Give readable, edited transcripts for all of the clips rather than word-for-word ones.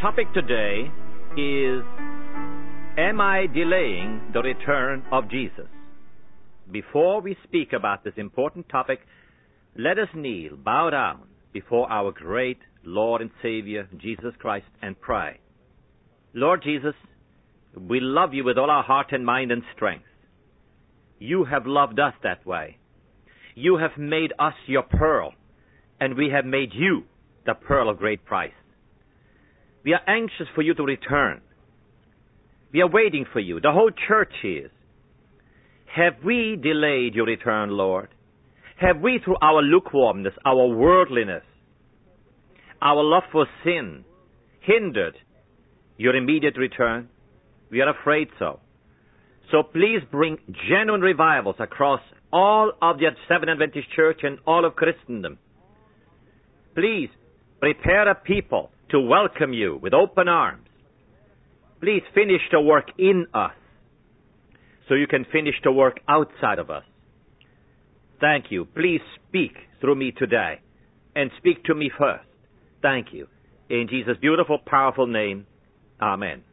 topic today is, am I delaying the return of Jesus? Before we speak about this important topic, let us kneel, bow down before our great Lord and Savior, Jesus Christ, and pray. Lord Jesus, we love you with all our heart and mind and strength. You have loved us that way. You have made us your pearl, and we have made you the pearl of great price. We are anxious for you to return. We are waiting for you. The whole church is. Have we delayed your return, Lord? Have we, through our lukewarmness, our worldliness, our love for sin, hindered your immediate return? We are afraid so. So please bring genuine revivals across all of the Seventh Adventist Church and all of Christendom. Please prepare a people to welcome you with open arms. Please finish the work in us so you can finish the work outside of us. Thank you. Please speak through me today and speak to me first. Thank you. In Jesus' beautiful, powerful name, amen.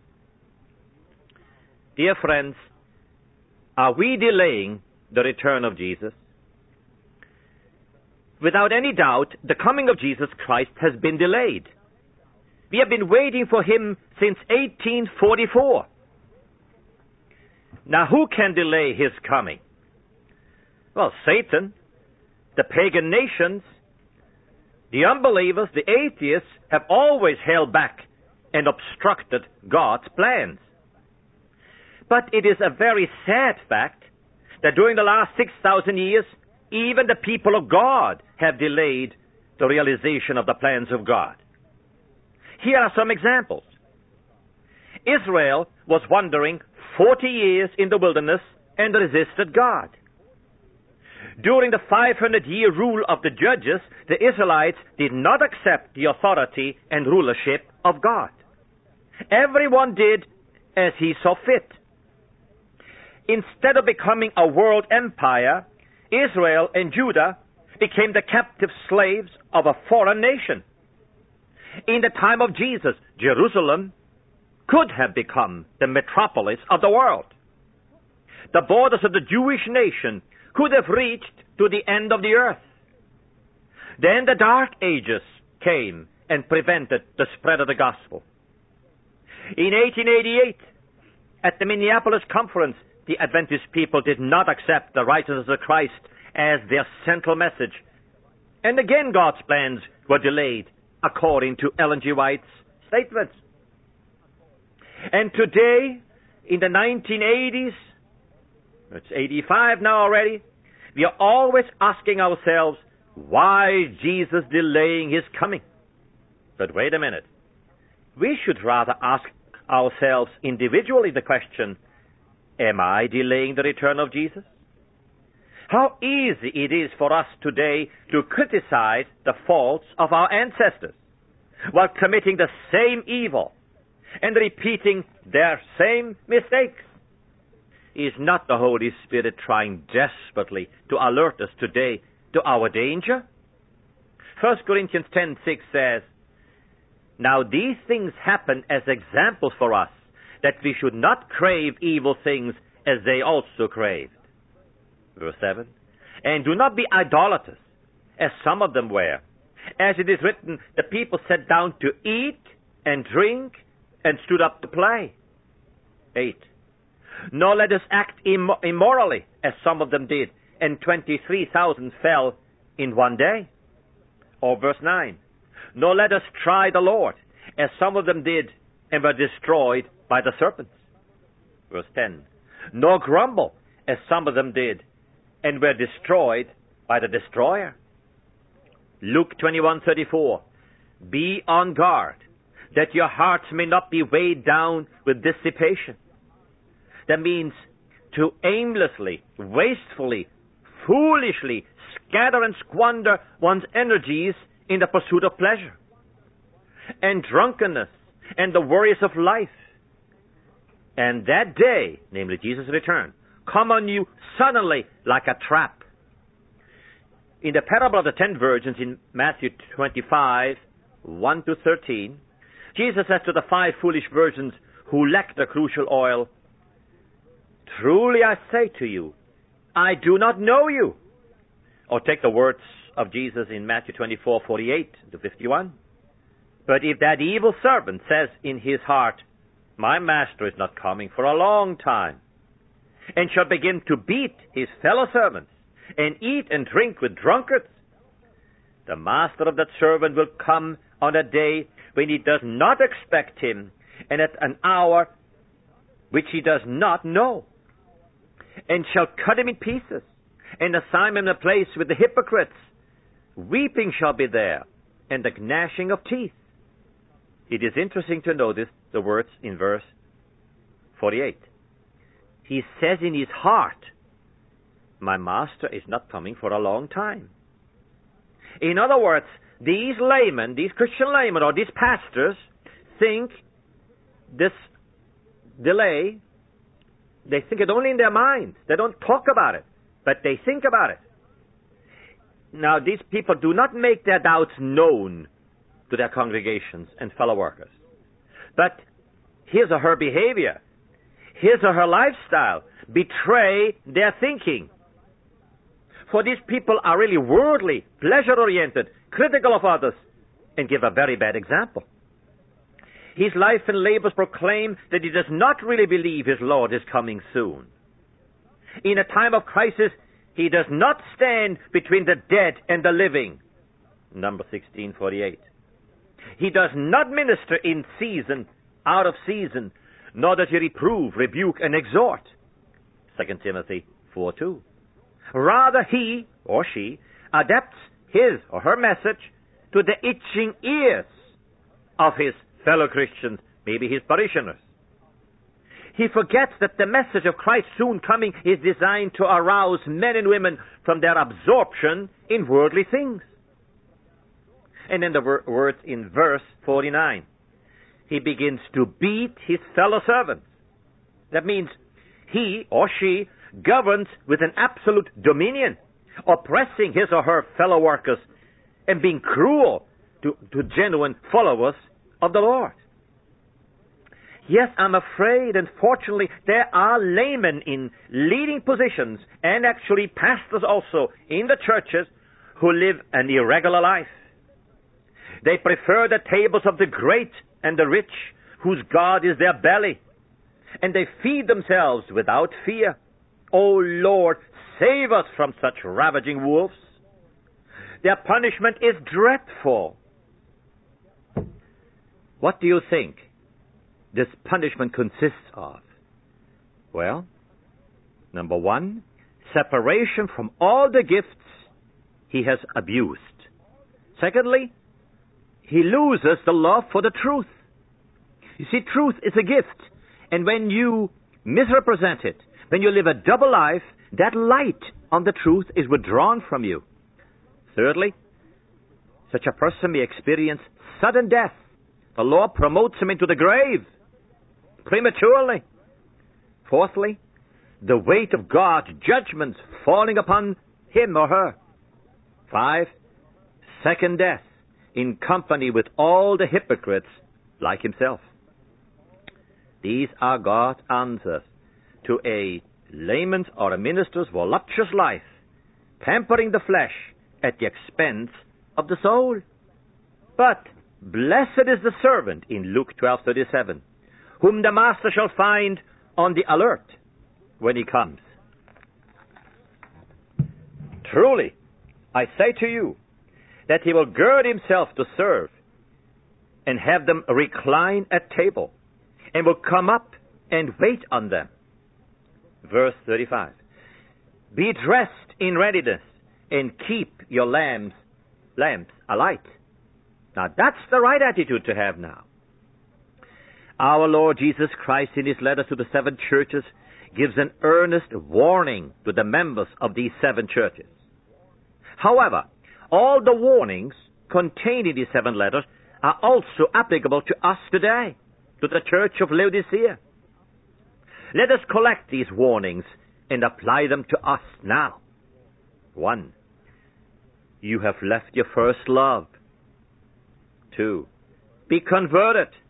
Dear friends, are we delaying the return of Jesus? Without any doubt, the coming of Jesus Christ has been delayed. We have been waiting for him since 1844. Now, who can delay his coming? Well, Satan, the pagan nations, the unbelievers, the atheists have always held back and obstructed God's plans. But it is a very sad fact that during the last 6,000 years, even the people of God have delayed the realization of the plans of God. Here are some examples. Israel was wandering 40 years in the wilderness and resisted God. During the 500-year rule of the judges, the Israelites did not accept the authority and rulership of God. Everyone did as he saw fit. Instead of becoming a world empire, Israel and Judah became the captive slaves of a foreign nation. In the time of Jesus, Jerusalem could have become the metropolis of the world. The borders of the Jewish nation could have reached to the end of the earth. Then the Dark Ages came and prevented the spread of the gospel. In 1888, at the Minneapolis Conference, the Adventist people did not accept the righteousness of Christ as their central message. And again, God's plans were delayed, according to Ellen G. White's statements. And today, in the 1980s, it's 85 now already, we are always asking ourselves, why is Jesus delaying his coming? But wait a minute. We should rather ask ourselves individually the question, am I delaying the return of Jesus? How easy it is for us today to criticize the faults of our ancestors while committing the same evil and repeating their same mistakes. Is not the Holy Spirit trying desperately to alert us today to our danger? 1 Corinthians 10:6 says, now these things happen as examples for us, that we should not crave evil things as they also craved. Verse 7, and do not be idolaters, as some of them were. As it is written, the people sat down to eat and drink and stood up to play. 8, nor let us act immorally, as some of them did, and 23,000 fell in one day. Or verse 9, nor let us try the Lord, as some of them did, and were destroyed by the serpents. Verse 10, nor grumble, as some of them did, and were destroyed by the destroyer. Luke 21:34, be on guard, that your hearts may not be weighed down with dissipation. That means to aimlessly, wastefully, foolishly scatter and squander one's energies in the pursuit of pleasure, and drunkenness, and the worries of life. And that day, namely Jesus' return, come on you suddenly like a trap. In the parable of the 10 virgins in Matthew 25, 1 to 13, Jesus says to the 5 foolish virgins who lacked the crucial oil, "Truly I say to you, I do not know you." Or take the words of Jesus in Matthew 24:48-51. "But if that evil servant says in his heart, 'My master is not coming for a long time,' and shall begin to beat his fellow servants, and eat and drink with drunkards, the master of that servant will come on a day when he does not expect him, and at an hour which he does not know, and shall cut him in pieces, and assign him a place with the hypocrites. Weeping shall be there, and the gnashing of teeth." It is interesting to notice the words in verse 48. He says in his heart, "My master is not coming for a long time." In other words, these laymen, these Christian laymen, or these pastors, think this delay, they think it only in their minds. They don't talk about it, but they think about it. Now, these people do not make their doubts known to their congregations and fellow workers. But his or her behavior, his or her lifestyle betray their thinking. For these people are really worldly, pleasure-oriented, critical of others, and give a very bad example. His life and labors proclaim that he does not really believe his Lord is coming soon. In a time of crisis, he does not stand between the dead and the living. Number 16:48. He does not minister in season, out of season, nor does he reprove, rebuke, and exhort. 2 Timothy 4:2. Rather, he or she adapts his or her message to the itching ears of his fellow Christians, maybe his parishioners. He forgets that the message of Christ's soon coming is designed to arouse men and women from their absorption in worldly things. And then the words in verse 49. He begins to beat his fellow servants. That means he or she governs with an absolute dominion, oppressing his or her fellow workers and being cruel to genuine followers of the Lord. Yes, I'm afraid, unfortunately, there are laymen in leading positions and actually pastors also in the churches who live an irregular life. They prefer the tables of the great and the rich, whose God is their belly, and they feed themselves without fear. O Lord, save us from such ravaging wolves. Their punishment is dreadful. What do you think this punishment consists of? Well, number one, separation from all the gifts he has abused. Secondly, he loses the love for the truth. You see, truth is a gift, and when you misrepresent it, when you live a double life, that light on the truth is withdrawn from you. Thirdly, such a person may experience sudden death. The Lord promotes him into the grave prematurely. Fourthly, the weight of God's judgments falling upon him or her. 5, second death in company with all the hypocrites like himself. These are God's answers to a layman's or a minister's voluptuous life, pampering the flesh at the expense of the soul. But blessed is the servant in Luke 12:37, whom the master shall find on the alert when he comes. Truly, I say to you, that he will gird himself to serve, and have them recline at table, and will come up and wait on them. Verse 35. Be dressed in readiness, and keep your lamps alight. Now that's the right attitude to have now. Our Lord Jesus Christ, in his letters to the 7 churches, gives an earnest warning to the members of these 7 churches. However, all the warnings contained in these 7 letters are also applicable to us today, to the church of Laodicea. Let us collect these warnings and apply them to us now. 1. You have left your first love. 2. Be converted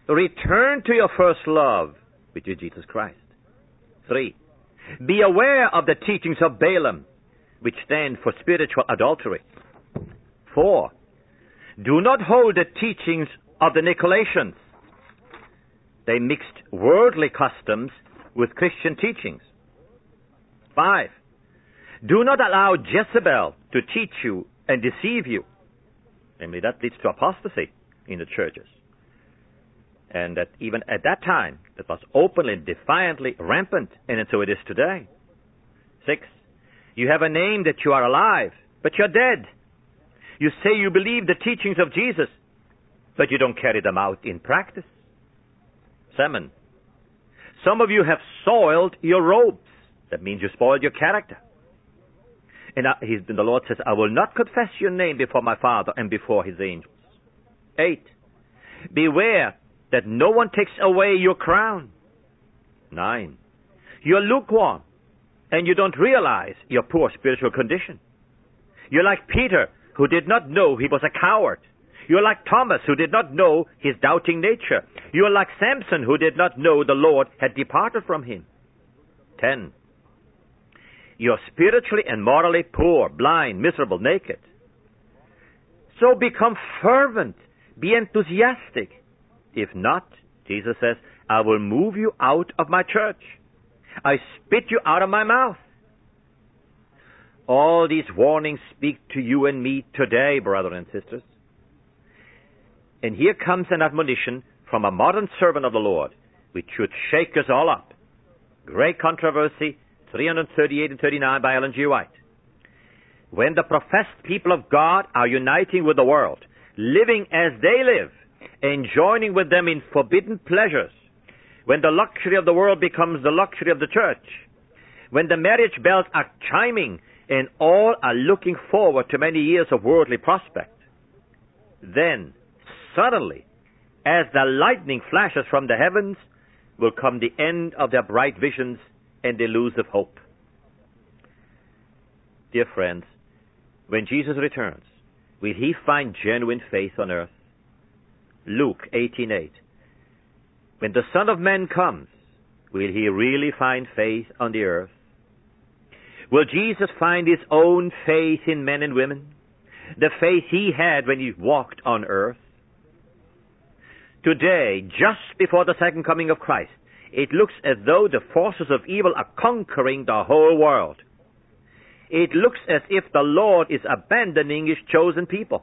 Return to your first love, which is Jesus Christ. 3. Be aware of the teachings of Balaam, which stand for spiritual adultery. 4. Do not hold the teachings of the Nicolaitans. They mixed worldly customs with Christian teachings. 5. Do not allow Jezebel to teach you and deceive you. Namely, that leads to apostasy in the churches. And that even at that time, that was openly, defiantly rampant, and so it is today. 6. You have a name that you are alive, but you're dead. You say you believe the teachings of Jesus, but you don't carry them out in practice. 7. Some of you have soiled your robes. That means you spoiled your character. And the Lord says, I will not confess your name before my Father and before his angels. 8. Beware that no one takes away your crown. 9. You're lukewarm, and you don't realize your poor spiritual condition. You're like Peter, who did not know he was a coward. You're like Thomas, who did not know his doubting nature. You're like Samson, who did not know the Lord had departed from him. 10. You're spiritually and morally poor, blind, miserable, naked. So become fervent, be enthusiastic. If not, Jesus says, I will move you out of my church. I spit you out of my mouth. All these warnings speak to you and me today, brothers and sisters. And here comes an admonition from a modern servant of the Lord, which should shake us all up. Great Controversy, 338 and 39 by Ellen G. White. When the professed people of God are uniting with the world, living as they live, and joining with them in forbidden pleasures, when the luxury of the world becomes the luxury of the church, when the marriage bells are chiming and all are looking forward to many years of worldly prospect, then suddenly, as the lightning flashes from the heavens, will come the end of their bright visions and delusive hope. Dear friends, when Jesus returns, will he find genuine faith on earth? Luke 18:8. When the Son of Man comes, will he really find faith on the earth? Will Jesus find his own faith in men and women? The faith he had when he walked on earth? Today, just before the second coming of Christ, it looks as though the forces of evil are conquering the whole world. It looks as if the Lord is abandoning his chosen people.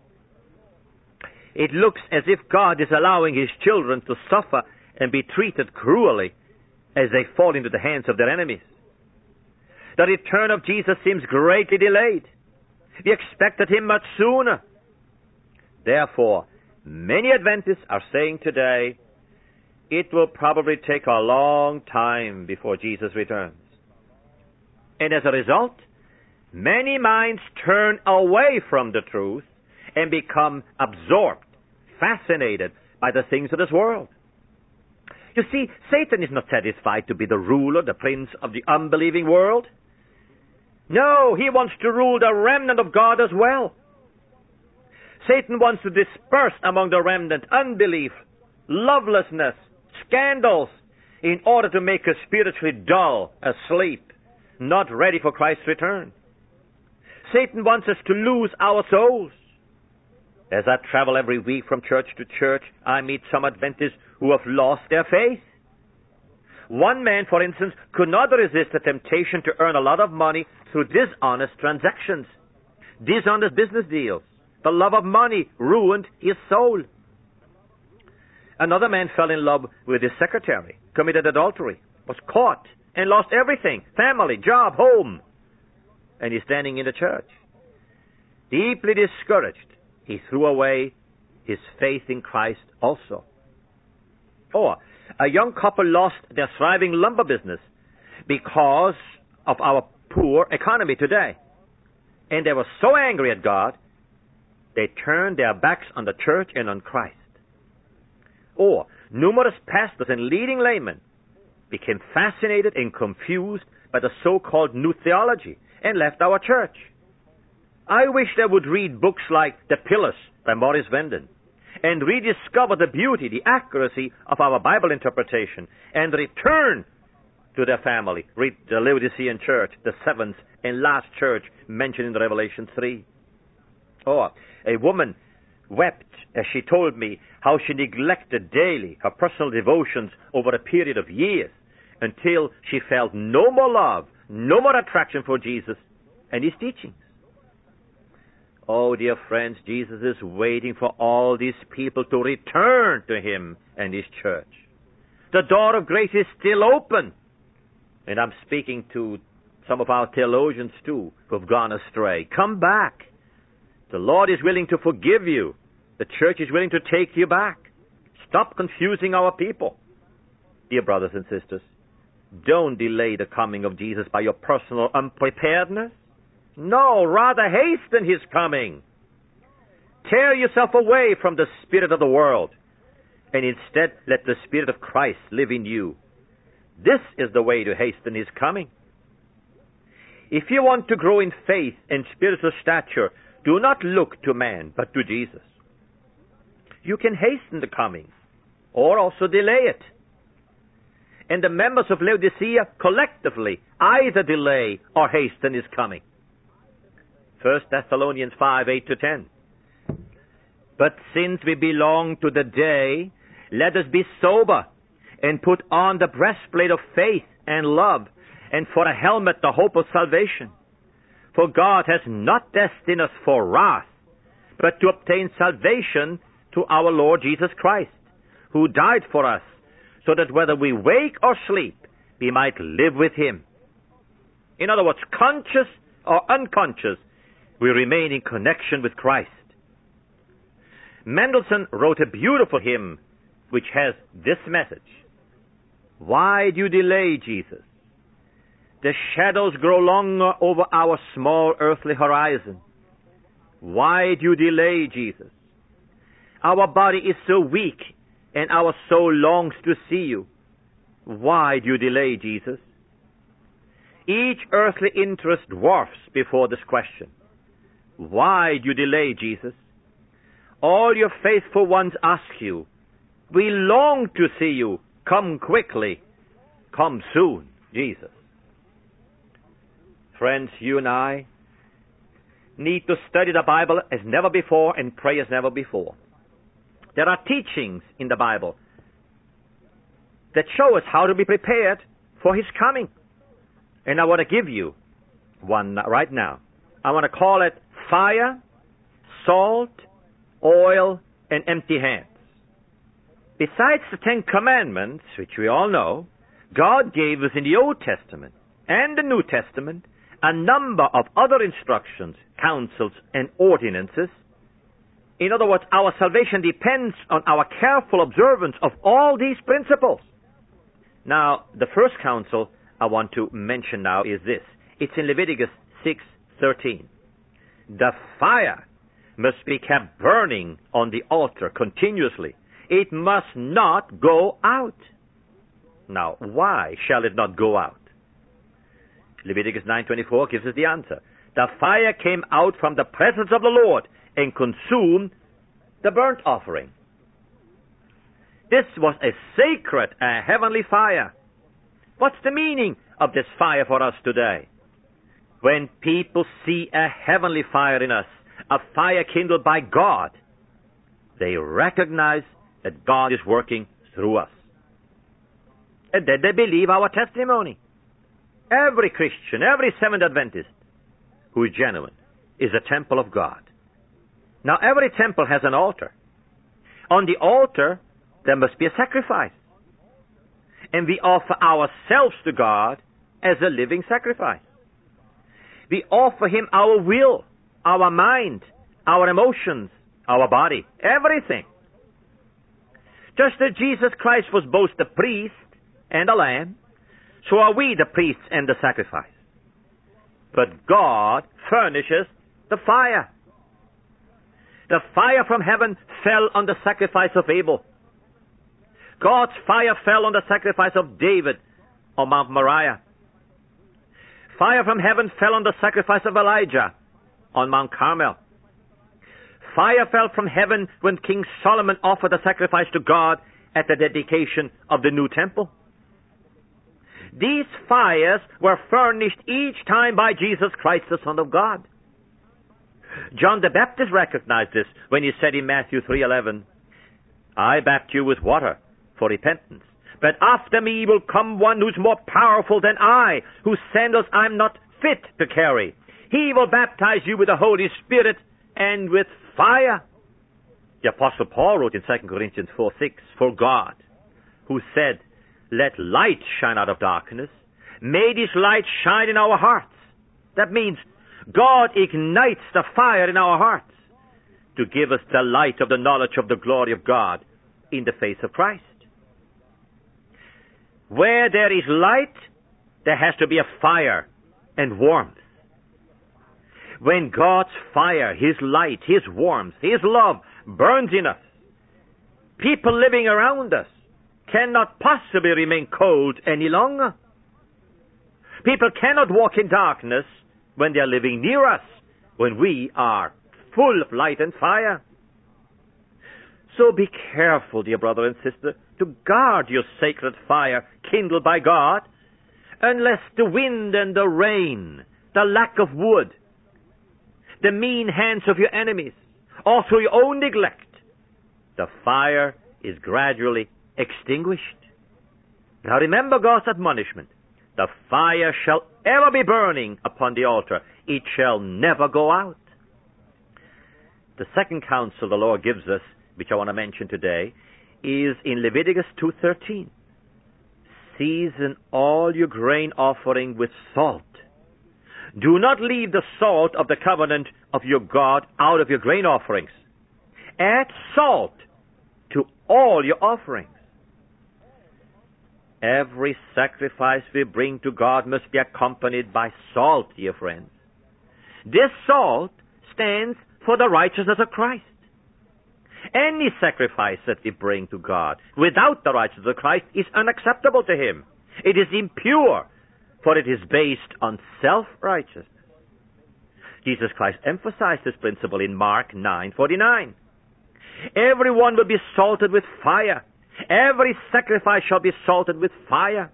It looks as if God is allowing his children to suffer and be treated cruelly as they fall into the hands of their enemies. The return of Jesus seems greatly delayed. We expected him much sooner. Therefore, many Adventists are saying today, it will probably take a long time before Jesus returns. And as a result, many minds turn away from the truth and become absorbed, fascinated by the things of this world. You see, Satan is not satisfied to be the ruler, the prince of the unbelieving world. No, he wants to rule the remnant of God as well. Satan wants to disperse among the remnant unbelief, lovelessness, scandals, in order to make us spiritually dull, asleep, not ready for Christ's return. Satan wants us to lose our souls. As I travel every week from church to church, I meet some Adventists who have lost their faith. One man, for instance, could not resist the temptation to earn a lot of money through dishonest transactions, dishonest business deals. The love of money ruined his soul. Another man fell in love with his secretary, committed adultery, was caught, and lost everything, family, job, home. And he's standing in the church. Deeply discouraged, he threw away his faith in Christ also. Or a young couple lost their thriving lumber business because of our poor economy today. And they were so angry at God, they turned their backs on the church and on Christ. Or numerous pastors and leading laymen became fascinated and confused by the so-called new theology and left our church. I wish they would read books like The Pillars by Morris Venden and rediscover the beauty, the accuracy of our Bible interpretation, and return to their family. Read the Laodicean church, the seventh and last church mentioned in Revelation 3. Or a woman wept as she told me how she neglected daily her personal devotions over a period of years until she felt no more love, no more attraction for Jesus and his teachings. Oh, dear friends, Jesus is waiting for all these people to return to him and his church. The door of grace is still open. And I'm speaking to some of our theologians too who have gone astray. Come back. The Lord is willing to forgive you. The church is willing to take you back. Stop confusing our people. Dear brothers and sisters, don't delay the coming of Jesus by your personal unpreparedness. No, rather hasten his coming. Tear yourself away from the spirit of the world, and instead let the Spirit of Christ live in you. This is the way to hasten his coming. If you want to grow in faith and spiritual stature, do not look to man, but to Jesus. You can hasten the coming, or also delay it. And the members of Laodicea collectively either delay or hasten his coming. 1 Thessalonians 5, 8-10. But since we belong to the day, let us be sober, and put on the breastplate of faith and love, and for a helmet the hope of salvation. For God has not destined us for wrath, but to obtain salvation to our Lord Jesus Christ, who died for us, so that whether we wake or sleep, we might live with him. In other words, conscious or unconscious, we remain in connection with Christ. Mendelssohn wrote a beautiful hymn which has this message. Why do you delay, Jesus? The shadows grow longer over our small earthly horizon. Why do you delay, Jesus? Our body is so weak, and our soul longs to see you. Why do you delay, Jesus? Each earthly interest dwarfs before this question. Why do you delay, Jesus? All your faithful ones ask you, we long to see you. Come quickly. Come soon, Jesus. Friends, you and I need to study the Bible as never before and pray as never before. There are teachings in the Bible that show us how to be prepared for his coming. And I want to give you one right now. I want to call it fire, salt, oil, and empty hands. Besides the Ten Commandments, which we all know, God gave us in the Old Testament and the New Testament a number of other instructions, counsels, and ordinances. In other words, our salvation depends on our careful observance of all these principles. Now, the first counsel I want to mention now is this. It's in Leviticus 6:13. The fire must be kept burning on the altar continuously. It must not go out. Now, why shall it not go out? Leviticus 9:24 gives us the answer. The fire came out from the presence of the Lord and consumed the burnt offering. This was a sacred, a heavenly fire. What's the meaning of this fire for us today? When people see a heavenly fire in us, a fire kindled by God, they recognize that God is working through us. And then they believe our testimony. Every Christian, every Seventh Adventist who is genuine is a temple of God. Now, every temple has an altar. On the altar, there must be a sacrifice. And we offer ourselves to God as a living sacrifice. We offer him our will, our mind, our emotions, our body, everything. Just as Jesus Christ was both the priest and the lamb, so are we the priests and the sacrifice. But God furnishes the fire. The fire from heaven fell on the sacrifice of Abel. God's fire fell on the sacrifice of David on Mount Moriah. Fire from heaven fell on the sacrifice of Elijah on Mount Carmel. Fire fell from heaven when King Solomon offered a sacrifice to God at the dedication of the new temple. These fires were furnished each time by Jesus Christ, the Son of God. John the Baptist recognized this when he said in Matthew 3:11, I baptize you with water for repentance, but after me will come one who's more powerful than I, whose sandals I'm not fit to carry. He will baptize you with the Holy Spirit and with fire. The Apostle Paul wrote in 2 Corinthians 4:6, for God, who said, let light shine out of darkness, made his light shine in our hearts. That means God ignites the fire in our hearts to give us the light of the knowledge of the glory of God in the face of Christ. Where there is light, there has to be a fire and warmth. When God's fire, His light, His warmth, His love burns in us, people living around us cannot possibly remain cold any longer. People cannot walk in darkness when they are living near us, when we are full of light and fire. So be careful, dear brother and sister, to guard your sacred fire kindled by God, unless the wind and the rain, the lack of wood, the mean hands of your enemies, or through your own neglect, the fire is gradually extinguished. Now remember God's admonishment. The fire shall ever be burning upon the altar. It shall never go out. The second counsel the Lord gives us, which I want to mention today, is in Leviticus 2:13. Season all your grain offering with salt. Do not leave the salt of the covenant of your God out of your grain offerings. Add salt to all your offerings. Every sacrifice we bring to God must be accompanied by salt, dear friends. This salt stands for the righteousness of Christ. Any sacrifice that we bring to God without the righteousness of Christ is unacceptable to Him. It is impure, for it is based on self-righteousness. Jesus Christ emphasized this principle in Mark 9:49. Everyone will be salted with fire. Every sacrifice shall be salted with fire.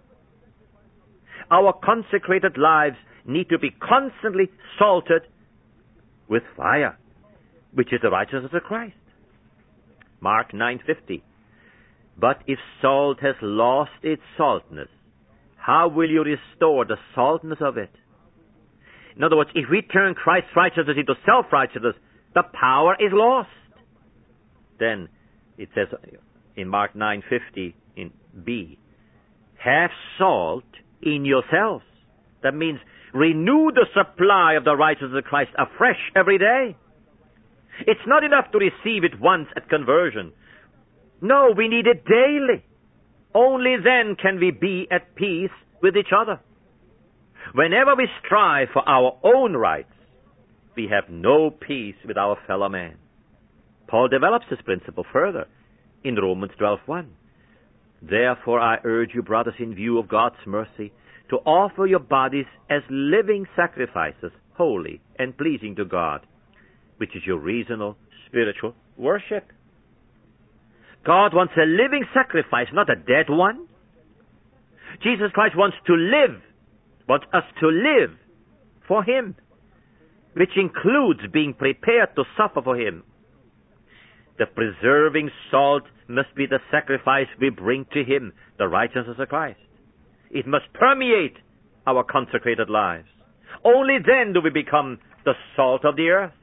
Our consecrated lives need to be constantly salted with fire, which is the righteousness of Christ. Mark 9:50. But if salt has lost its saltness, how will you restore the saltness of it? In other words, if we turn Christ's righteousness into self-righteousness, the power is lost. Then it says in Mark 9:50 in B, have salt in yourselves. That means renew the supply of the righteousness of Christ afresh every day. It's not enough to receive it once at conversion. No, we need it daily. Only then can we be at peace with each other. Whenever we strive for our own rights, we have no peace with our fellow man. Paul develops this principle further in Romans 12:1. Therefore I urge you, brothers, in view of God's mercy, to offer your bodies as living sacrifices, holy and pleasing to God, which is your reasonable spiritual worship. God wants a living sacrifice, not a dead one. Jesus Christ wants us to live for Him, which includes being prepared to suffer for Him. The preserving salt must be the sacrifice we bring to Him, the righteousness of Christ. It must permeate our consecrated lives. Only then do we become the salt of the earth.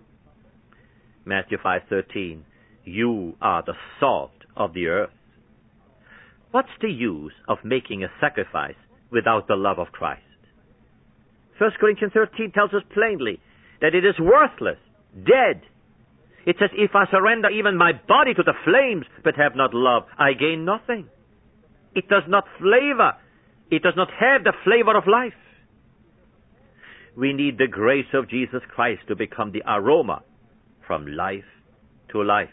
Matthew 5:13, you are the salt of the earth. What's the use of making a sacrifice without the love of Christ? 1 Corinthians 13 tells us plainly that it is worthless, dead. It says, if I surrender even my body to the flames but have not love, I gain nothing. It does not have the flavor of life. We need the grace of Jesus Christ to become the aroma from life to life.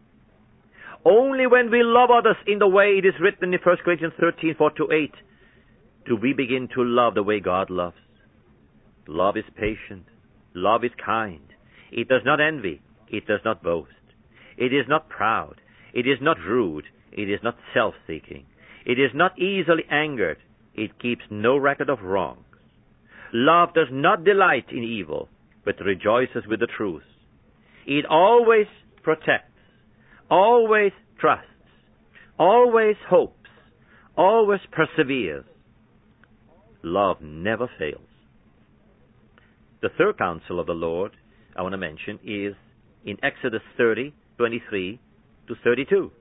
Only when we love others in the way it is written in 1 Corinthians 13:4-8 do we begin to love the way God loves. Love is patient. Love is kind. It does not envy. It does not boast. It is not proud. It is not rude. It is not self-seeking. It is not easily angered. It keeps no record of wrongs. Love does not delight in evil, but rejoices with the truth. It always protects, always trusts, always hopes, always perseveres. Love never fails. The third counsel of the Lord I want to mention is in Exodus 30:23 to 32.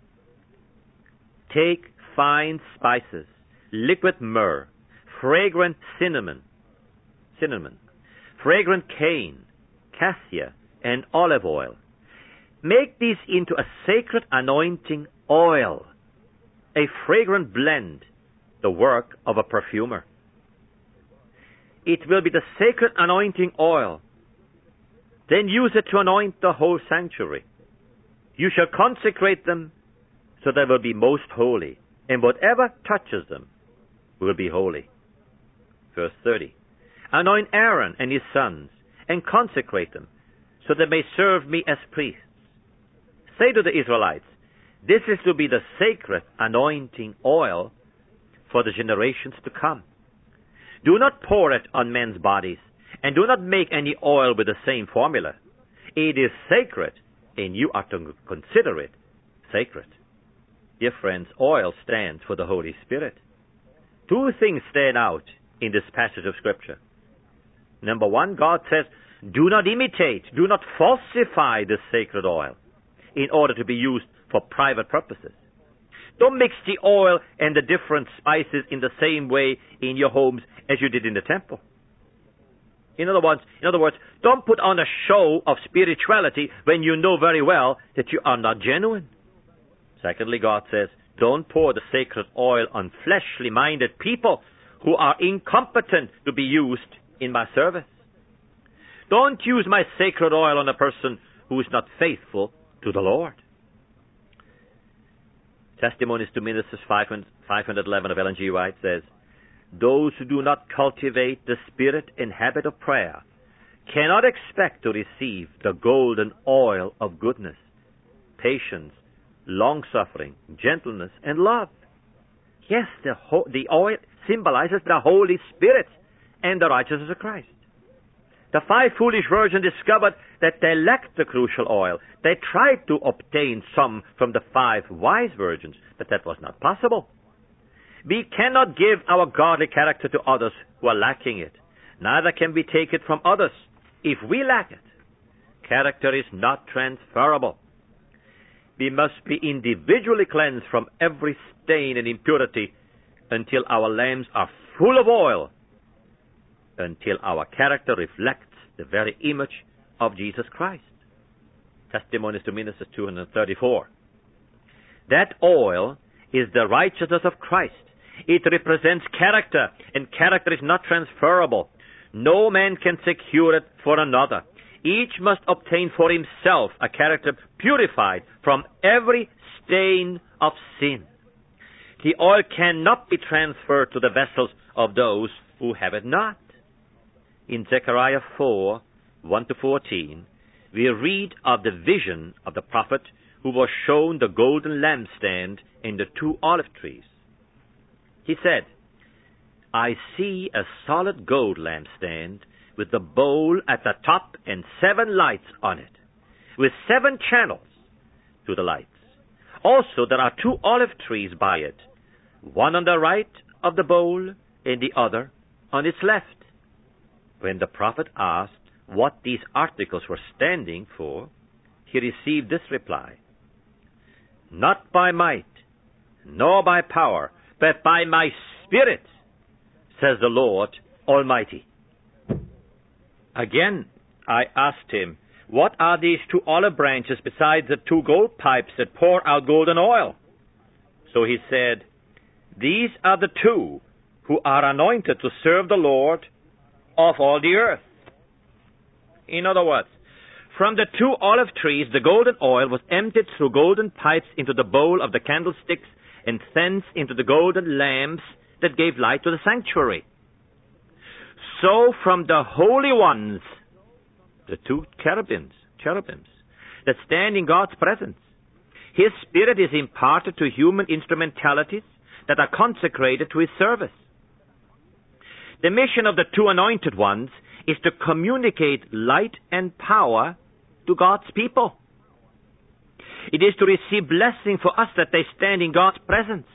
Take fine spices, liquid myrrh, fragrant cinnamon, fragrant cane, cassia, and olive oil. Make these into a sacred anointing oil, a fragrant blend, the work of a perfumer. It will be the sacred anointing oil. Then use it to anoint the whole sanctuary. You shall consecrate them so they will be most holy, and whatever touches them will be holy. Verse 30. Anoint Aaron and his sons, and consecrate them, so they may serve me as priests. Say to the Israelites, this is to be the sacred anointing oil for the generations to come. Do not pour it on men's bodies, and do not make any oil with the same formula. It is sacred, and you are to consider it sacred. Dear friends, oil stands for the Holy Spirit. Two things stand out in this passage of Scripture. Number one, God says, do not imitate, do not falsify this sacred oil in order to be used for private purposes. Don't mix the oil and the different spices in the same way in your homes as you did in the temple. In other words, don't put on a show of spirituality when you know very well that you are not genuine. Secondly, God says, don't pour the sacred oil on fleshly-minded people who are incompetent to be used in my service. Don't use my sacred oil on a person who is not faithful to the Lord. Testimonies to Ministers 511 of Ellen G. White says, those who do not cultivate the spirit and habit of prayer cannot expect to receive the golden oil of goodness, patience, long-suffering, gentleness, and love. Yes, the oil symbolizes the Holy Spirit and the righteousness of Christ. The 5 foolish virgins discovered that they lacked the crucial oil. They tried to obtain some from the 5 wise virgins, but that was not possible. We cannot give our godly character to others who are lacking it. Neither can we take it from others if we lack it. Character is not transferable. We must be individually cleansed from every stain and impurity until our lamps are full of oil, until our character reflects the very image of Jesus Christ. Testimonies to Ministers 234. That oil is the righteousness of Christ. It represents character, and character is not transferable. No man can secure it for another. Each must obtain for himself a character purified from every stain of sin. The oil cannot be transferred to the vessels of those who have it not. In Zechariah 4, 1-14, we read of the vision of the prophet who was shown the golden lampstand and the 2 olive trees. He said, I see a solid gold lampstand with the bowl at the top and 7 lights on it, with 7 channels to the lights. Also, there are 2 olive trees by it, one on the right of the bowl and the other on its left. When the prophet asked what these articles were standing for, he received this reply, not by might, nor by power, but by my Spirit, says the Lord Almighty. Again, I asked him, what are these 2 olive branches besides the 2 gold pipes that pour out golden oil? So he said, these are the 2 who are anointed to serve the Lord of all the earth. In other words, from the 2 olive trees, the golden oil was emptied through golden pipes into the bowl of the candlesticks and thence into the golden lamps that gave light to the sanctuary. So from the holy ones, the 2 cherubims, that stand in God's presence. His Spirit is imparted to human instrumentalities that are consecrated to His service. The mission of the two anointed ones is to communicate light and power to God's people. It is to receive blessing for us that they stand in God's presence.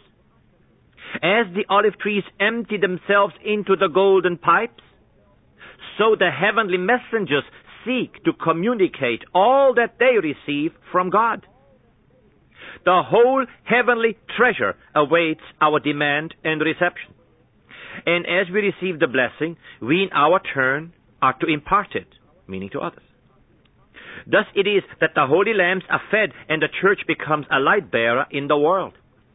As the olive trees empty themselves into the golden pipes, so the heavenly messengers seek to communicate all that they receive from God. The whole heavenly treasure awaits our demand and reception. And as we receive the blessing, we in our turn are to impart it, meaning to others. Thus it is that the holy lambs are fed and the church becomes a light bearer in the world.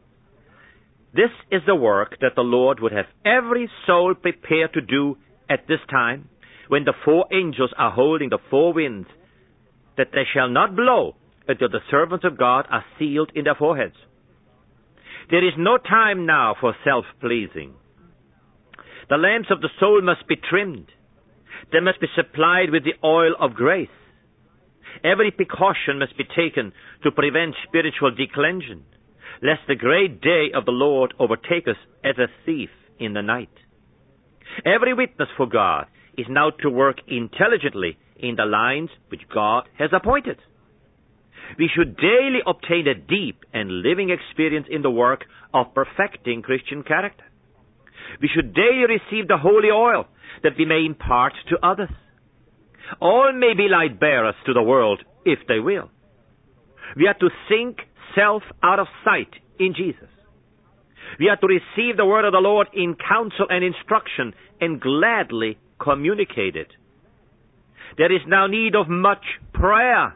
This is the work that the Lord would have every soul prepared to do at this time, when the four angels are holding the four winds, that they shall not blow until the servants of God are sealed in their foreheads. There is no time now for self-pleasing. The lamps of the soul must be trimmed. They must be supplied with the oil of grace. Every precaution must be taken to prevent spiritual declension, lest the great day of the Lord overtake us as a thief in the night. Every witness for God is now to work intelligently in the lines which God has appointed. We should daily obtain a deep and living experience in the work of perfecting Christian character. We should daily receive the holy oil that we may impart to others. All may be light bearers to the world if they will. We are to sink self out of sight in Jesus. We are to receive the word of the Lord in counsel and instruction and gladly communicate it. There is now need of much prayer.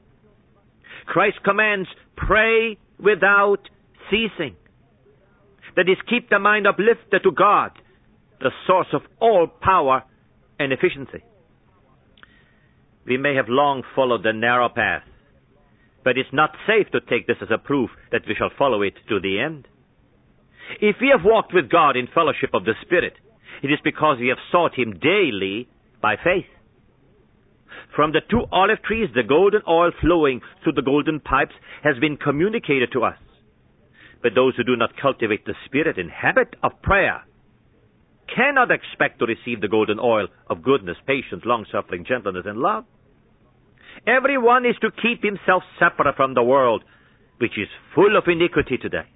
Christ commands, pray without ceasing. That is, keep the mind uplifted to God, the source of all power and efficiency. We may have long followed the narrow path, but it's not safe to take this as a proof that we shall follow it to the end. If we have walked with God in fellowship of the Spirit, it is because we have sought Him daily by faith. From the two olive trees, the golden oil flowing through the golden pipes has been communicated to us. But those who do not cultivate the spirit and habit of prayer cannot expect to receive the golden oil of goodness, patience, long-suffering, gentleness, and love. Everyone is to keep himself separate from the world, which is full of iniquity today.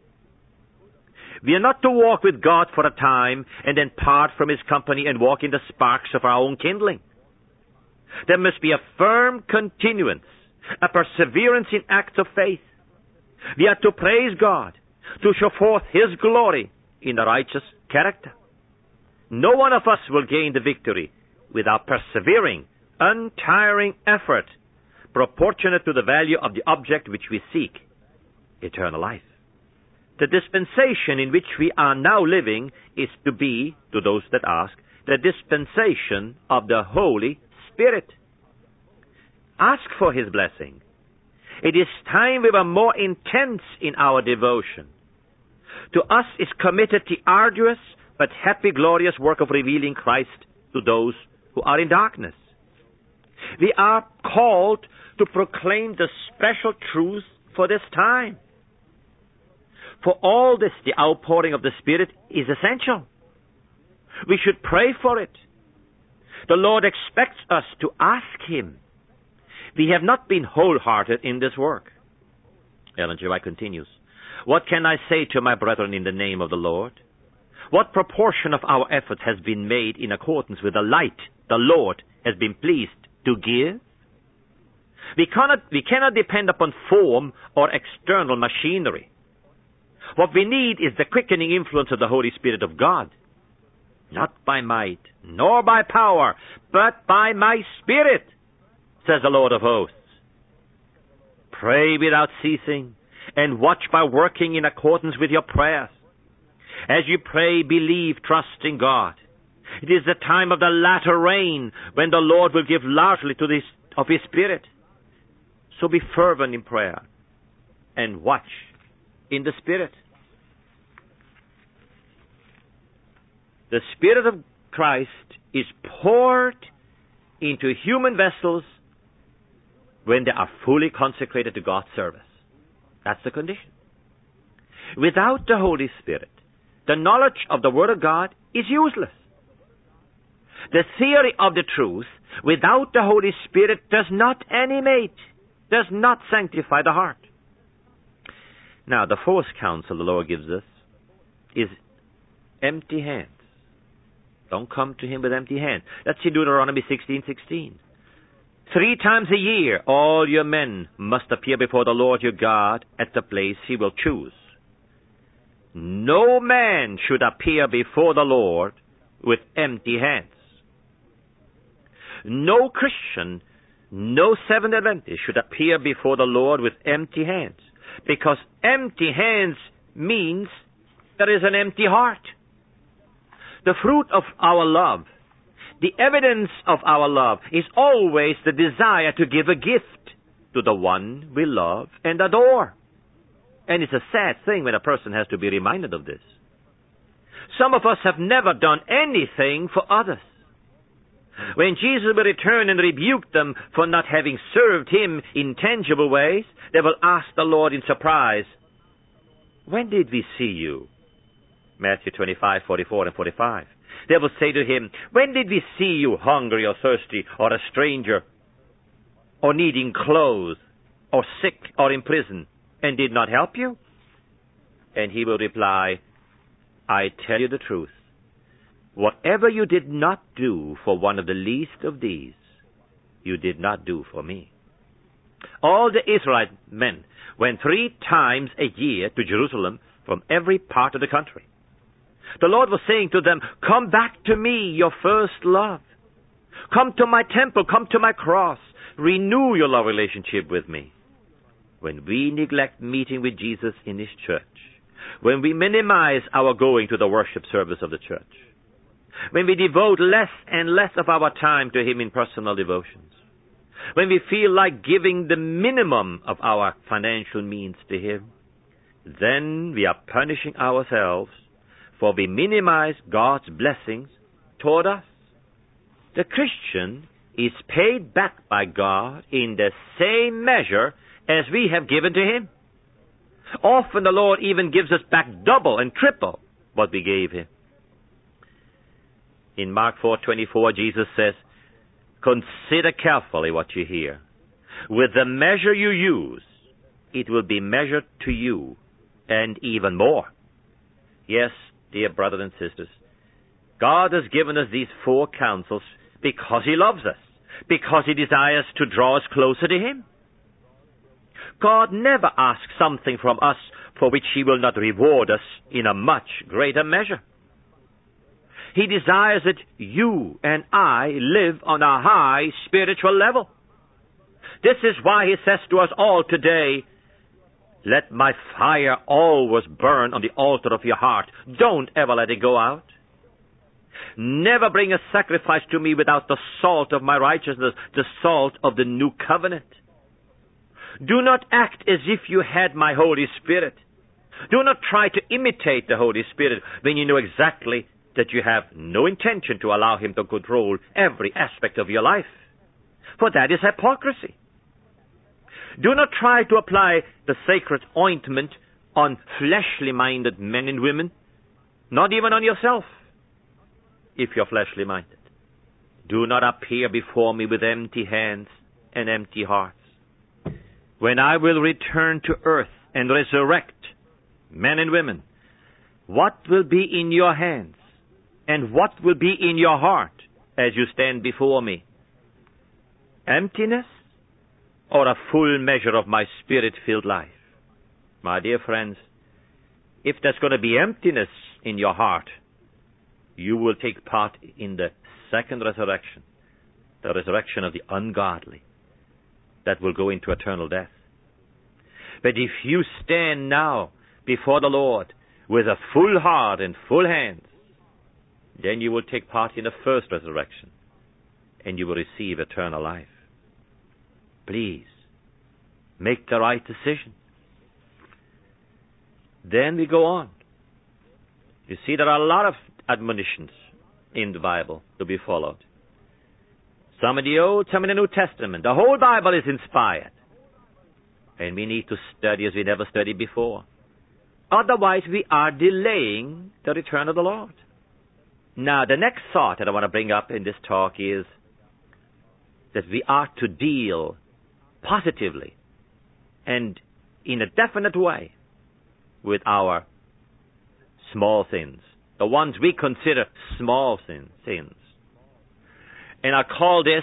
We are not to walk with God for a time and then part from His company and walk in the sparks of our own kindling. There must be a firm continuance, a perseverance in acts of faith. We are to praise God, to show forth His glory in a righteous character. No one of us will gain the victory without persevering, untiring effort, proportionate to the value of the object which we seek, eternal life. The dispensation in which we are now living is to be, to those that ask, the dispensation of the Holy Spirit. Ask for His blessing. It is time we were more intense in our devotion. To us is committed the arduous but happy, glorious work of revealing Christ to those who are in darkness. We are called to proclaim the special truth for this time. For all this, the outpouring of the Spirit is essential. We should pray for it. The Lord expects us to ask Him. We have not been wholehearted in this work. Ellen G. White continues, what can I say to my brethren in the name of the Lord? What proportion of our efforts has been made in accordance with the light the Lord has been pleased to give? We cannot depend upon form or external machinery. What we need is the quickening influence of the Holy Spirit of God. Not by might, nor by power, but by my Spirit, says the Lord of hosts. Pray without ceasing, and watch by working in accordance with your prayers. As you pray, believe, trust in God. It is the time of the latter rain, when the Lord will give largely of His Spirit. So be fervent in prayer, and watch in the Spirit. The Spirit of Christ is poured into human vessels when they are fully consecrated to God's service. That's the condition. Without the Holy Spirit, the knowledge of the Word of God is useless. The theory of the truth without the Holy Spirit does not animate, does not sanctify the heart. Now, the fourth counsel the Lord gives us is empty hands. Don't come to Him with empty hands. That's in Deuteronomy 16:16. 3 times a year, all your men must appear before the Lord your God at the place He will choose. No man should appear before the Lord with empty hands. No Christian, no Seventh Adventist should appear before the Lord with empty hands, because empty hands means there is an empty heart. The fruit of our love, the evidence of our love, is always the desire to give a gift to the one we love and adore. And it's a sad thing when a person has to be reminded of this. Some of us have never done anything for others. When Jesus will return and rebuke them for not having served Him in tangible ways, they will ask the Lord in surprise, "When did we see you?" Matthew 25:44 and 45. They will say to Him, "When did we see you hungry or thirsty or a stranger or needing clothes or sick or in prison and did not help you?" And He will reply, "I tell you the truth. Whatever you did not do for one of the least of these, you did not do for me." All the Israelite men went 3 times a year to Jerusalem from every part of the country. The Lord was saying to them, "Come back to me, your first love. Come to my temple, come to my cross. Renew your love relationship with me." When we neglect meeting with Jesus in His church, when we minimize our going to the worship service of the church, when we devote less and less of our time to Him in personal devotions, when we feel like giving the minimum of our financial means to Him, then we are punishing ourselves, for we minimize God's blessings toward us. The Christian is paid back by God in the same measure as we have given to Him. Often the Lord even gives us back double and triple what we gave Him. In Mark 4:24, Jesus says, "Consider carefully what you hear. With the measure you use, it will be measured to you, and even more." Yes, dear brothers and sisters, God has given us these 4 counsels because He loves us, because He desires to draw us closer to Him. God never asks something from us for which He will not reward us in a much greater measure. He desires that you and I live on a high spiritual level. This is why He says to us all today, "Let my fire always burn on the altar of your heart. Don't ever let it go out. Never bring a sacrifice to me without the salt of my righteousness, the salt of the new covenant. Do not act as if you had my Holy Spirit. Do not try to imitate the Holy Spirit when you know exactly that you have no intention to allow Him to control every aspect of your life. For that is hypocrisy. Do not try to apply the sacred ointment on fleshly-minded men and women, not even on yourself, if you're fleshly-minded. Do not appear before me with empty hands and empty hearts. When I will return to earth and resurrect men and women, what will be in your hands and what will be in your heart as you stand before me? Emptiness or a full measure of my Spirit-filled life? My dear friends, if there's going to be emptiness in your heart, you will take part in the second resurrection, the resurrection of the ungodly, that will go into eternal death. But if you stand now before the Lord with a full heart and full hands, then you will take part in the first resurrection, and you will receive eternal life. Please, make the right decision. Then we go on. You see, there are a lot of admonitions in the Bible to be followed. some in the Old, some in the New Testament. The whole Bible is inspired. And we need to study as we never studied before. Otherwise, we are delaying the return of the Lord. Now, the next thought that I want to bring up in this talk is that we are to deal positively and in a definite way with our small sins, the ones we consider small sins. And I call this,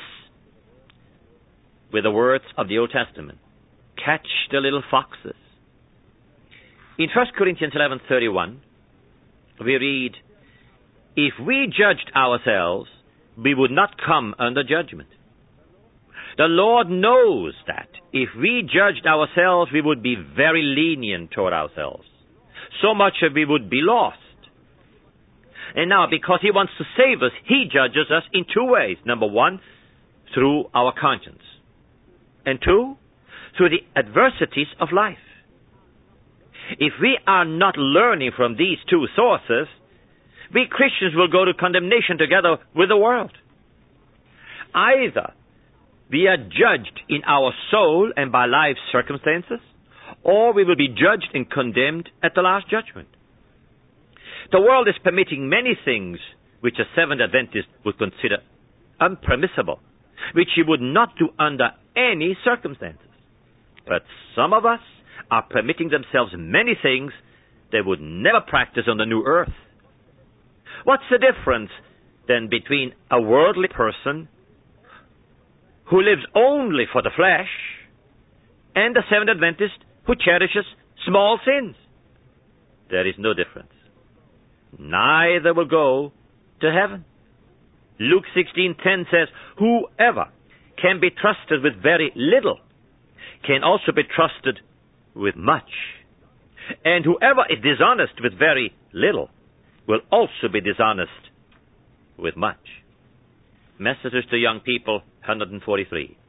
with the words of the Old Testament, catch the little foxes. In 1 Corinthians 11:31, we read, if we judged ourselves, we would not come under judgment. The Lord knows that if we judged ourselves, we would be very lenient toward ourselves, so much that we would be lost. And now, because He wants to save us, He judges us in two ways. Number one, through our conscience. And two, through the adversities of life. If we are not learning from these two sources, we Christians will go to condemnation together with the world. Either we are judged in our soul and by life's circumstances, or we will be judged and condemned at the last judgment. The world is permitting many things which a Seventh Adventist would consider unpermissible, which he would not do under any circumstances. But some of us are permitting themselves many things they would never practice on the new earth. What's the difference, then, between a worldly person who lives only for the flesh and a Seventh Adventist who cherishes small sins? There is no difference. Neither will go to heaven. Luke 16:10 says, whoever can be trusted with very little can also be trusted with much. And whoever is dishonest with very little will also be dishonest with much. Messages to Young People, 143.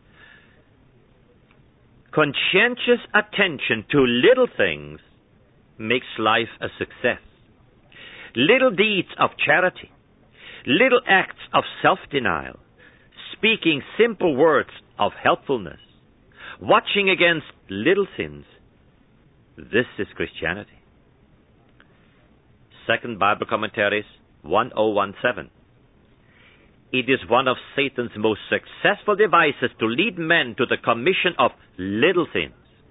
Conscientious attention to little things makes life a success. Little deeds of charity, little acts of self-denial, speaking simple words of helpfulness, watching against little sins. This is Christianity. Second Bible Commentaries 1017. It is one of Satan's most successful devices to lead men to the commission of little sins,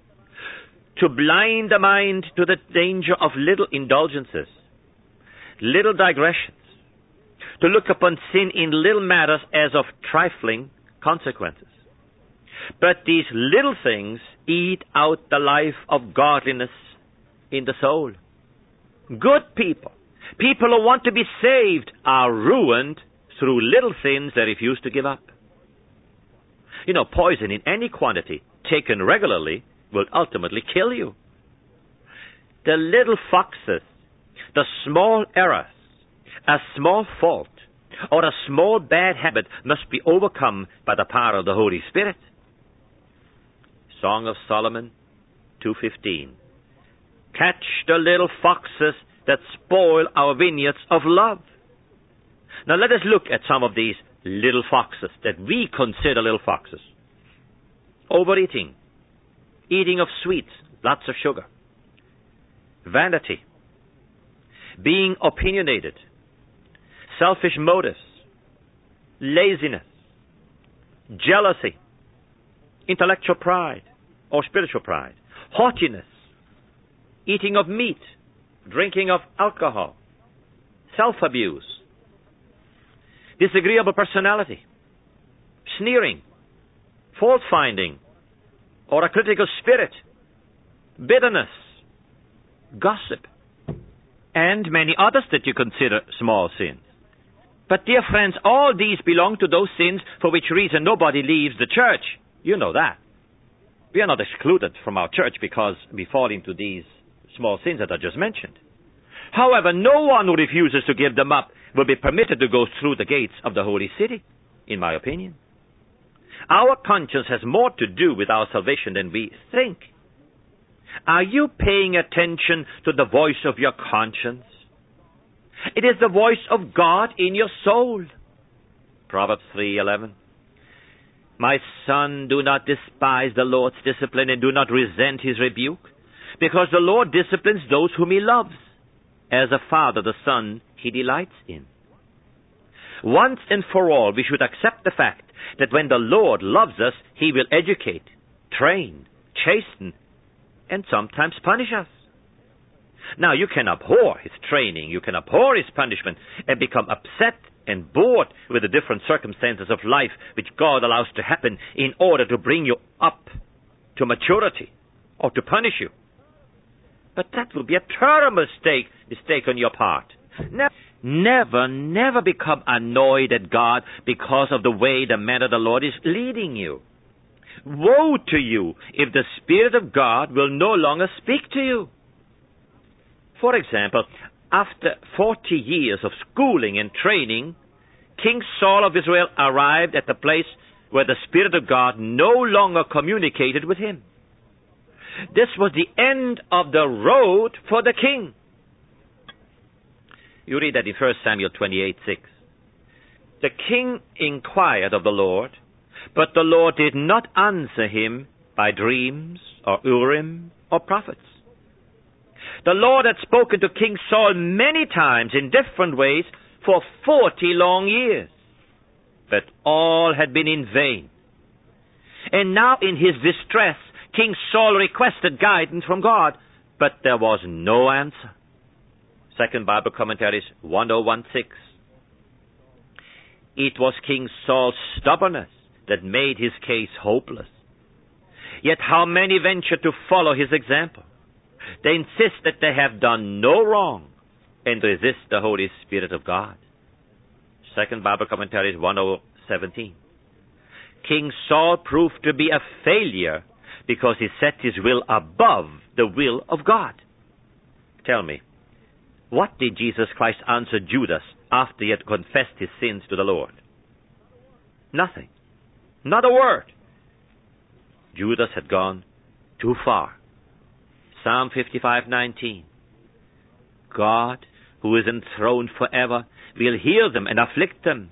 to blind the mind to the danger of little indulgences, little digressions, to look upon sin in little matters as of trifling consequences. But these little things eat out the life of godliness in the soul. Good people, people who want to be saved, are ruined through little sins they refuse to give up. You know, poison in any quantity, taken regularly, will ultimately kill you. The little foxes, the small errors, a small fault, or a small bad habit must be overcome by the power of the Holy Spirit. Song of Solomon 2:15. Catch the little foxes that spoil our vineyards of love. Now let us look at some of these little foxes that we consider little foxes. Overeating, eating of sweets, lots of sugar. Vanity, being opinionated, selfish motives, laziness, jealousy, intellectual pride or spiritual pride, haughtiness, eating of meat, drinking of alcohol, self-abuse, disagreeable personality, sneering, fault-finding, or a critical spirit, bitterness, gossip, and many others that you consider small sins. But dear friends, all these belong to those sins for which reason nobody leaves the church. You know that. We are not excluded from our church because we fall into these small sins that I just mentioned. However, no one who refuses to give them up will be permitted to go through the gates of the holy city, in my opinion. Our conscience has more to do with our salvation than we think. Are you paying attention to the voice of your conscience? It is the voice of God in your soul. Proverbs 3:11. My son, do not despise the Lord's discipline and do not resent his rebuke, because the Lord disciplines those whom he loves, as a father the son he delights in. Once and for all, we should accept the fact that when the Lord loves us, he will educate, train, chasten, and sometimes punish us. Now, you can abhor his training, you can abhor his punishment, and become upset and bored with the different circumstances of life which God allows to happen in order to bring you up to maturity or to punish you. But that will be a terrible mistake on your part. Never become annoyed at God because of the way the man of the Lord is leading you. Woe to you if the Spirit of God will no longer speak to you. For example, after 40 years of schooling and training, King Saul of Israel arrived at the place where the Spirit of God no longer communicated with him. This was the end of the road for the king. You read that in 1 Samuel 28:6. The king inquired of the Lord, but the Lord did not answer him by dreams or Urim or prophets. The Lord had spoken to King Saul many times in different ways for 40 long years, but all had been in vain. And now in his distress, King Saul requested guidance from God, but there was no answer. Second Bible Commentaries 1016. It was King Saul's stubbornness that made his case hopeless. Yet how many venture to follow his example? They insist that they have done no wrong and resist the Holy Spirit of God. Second Bible Commentaries 1017. King Saul proved to be a failure because he set his will above the will of God. Tell me, what did Jesus Christ answer Judas after he had confessed his sins to the Lord? Nothing. Not a word. Judas had gone too far. Psalm 55:19. God, who is enthroned forever, will hear them and afflict them,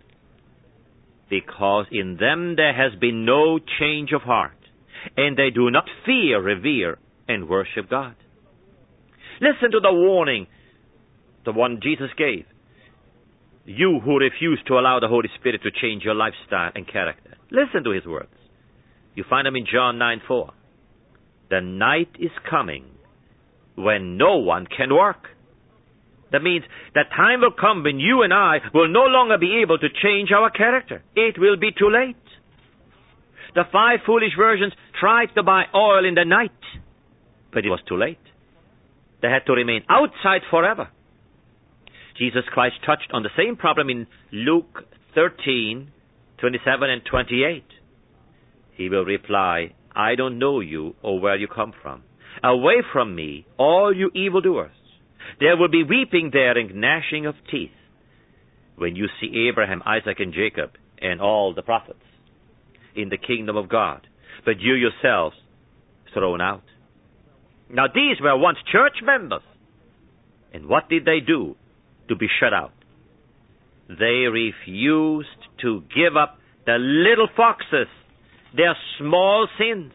because in them there has been no change of heart, and they do not fear, revere, and worship God. Listen to the warning, the one Jesus gave. You who refuse to allow the Holy Spirit to change your lifestyle and character. Listen to his words. You find them in John 9:4. The night is coming when no one can work. That means that time will come when you and I will no longer be able to change our character. It will be too late. The 5 foolish virgins tried to buy oil in the night, but it was too late. They had to remain outside forever. Jesus Christ touched on the same problem in Luke 13:27 and 28. He will reply, I don't know you or where you come from. Away from me, all you evildoers. There will be weeping there and gnashing of teeth when you see Abraham, Isaac, and Jacob and all the prophets in the kingdom of God, but you yourselves thrown out. Now these were once church members. And what did they do to be shut out? They refused to give up the little foxes, their small sins.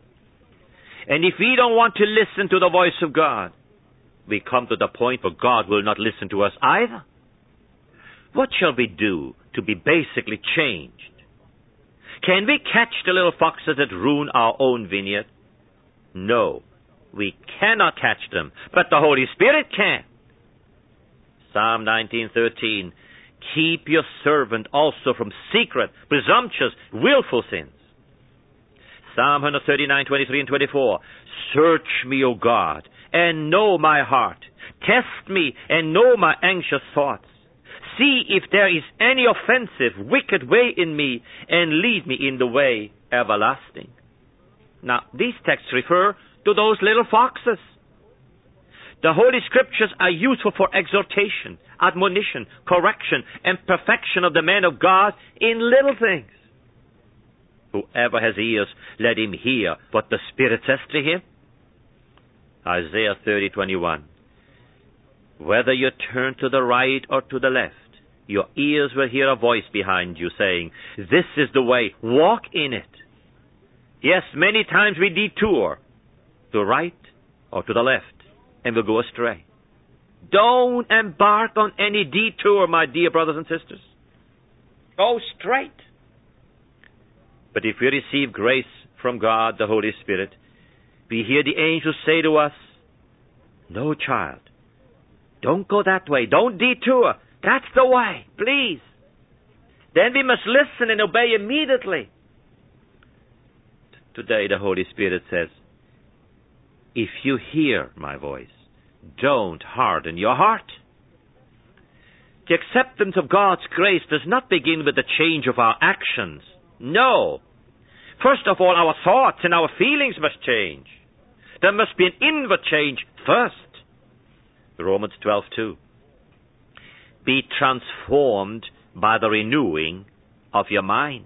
And if we don't want to listen to the voice of God, we come to the point where God will not listen to us either. What shall we do to be basically changed? Can we catch the little foxes that ruin our own vineyard? No, we cannot catch them, but the Holy Spirit can. Psalm 19:13, keep your servant also from secret, presumptuous, willful sins. Psalm 139:23 and 24, search me, O God, and know my heart. Test me and know my anxious thoughts. See if there is any offensive, wicked way in me, and lead me in the way everlasting. Now, these texts refer to those little foxes. The Holy Scriptures are useful for exhortation, admonition, correction, and perfection of the man of God in little things. Whoever has ears, let him hear what the Spirit says to him. Isaiah 30:21. Whether you turn to the right or to the left, your ears will hear a voice behind you saying, "This is the way, walk in it." Yes, many times we detour to the right or to the left, and we'll go astray. Don't embark on any detour, my dear brothers and sisters. Go straight. But if we receive grace from God, the Holy Spirit, we hear the angels say to us, "No, child, don't go that way. Don't detour. That's the way, please." Then we must listen and obey immediately. Today the Holy Spirit says, if you hear my voice, don't harden your heart. The acceptance of God's grace does not begin with the change of our actions. No. First of all, our thoughts and our feelings must change. There must be an inward change first. Romans 12:2. Be transformed by the renewing of your mind.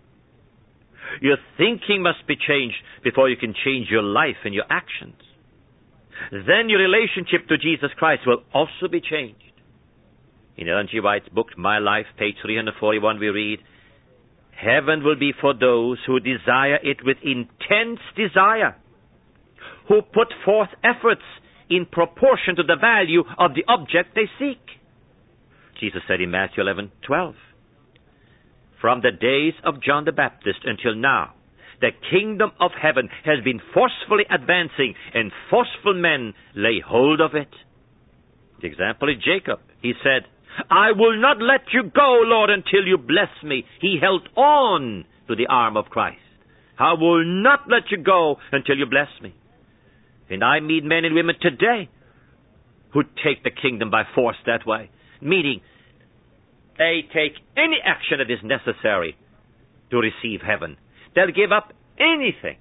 Your thinking must be changed before you can change your life and your actions. Then your relationship to Jesus Christ will also be changed. In Ellen G. White's book, My Life, page 341, we read, "Heaven will be for those who desire it with intense desire, who put forth efforts in proportion to the value of the object they seek." Jesus said in Matthew 11:12, "From the days of John the Baptist until now, the kingdom of heaven has been forcefully advancing, and forceful men lay hold of it." The example is Jacob. He said, "I will not let you go, Lord, until you bless me." He held on to the arm of Christ. "I will not let you go until you bless me." And I meet men and women today who take the kingdom by force that way, meaning they take any action that is necessary to receive heaven. They'll give up anything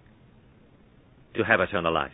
to have eternal life.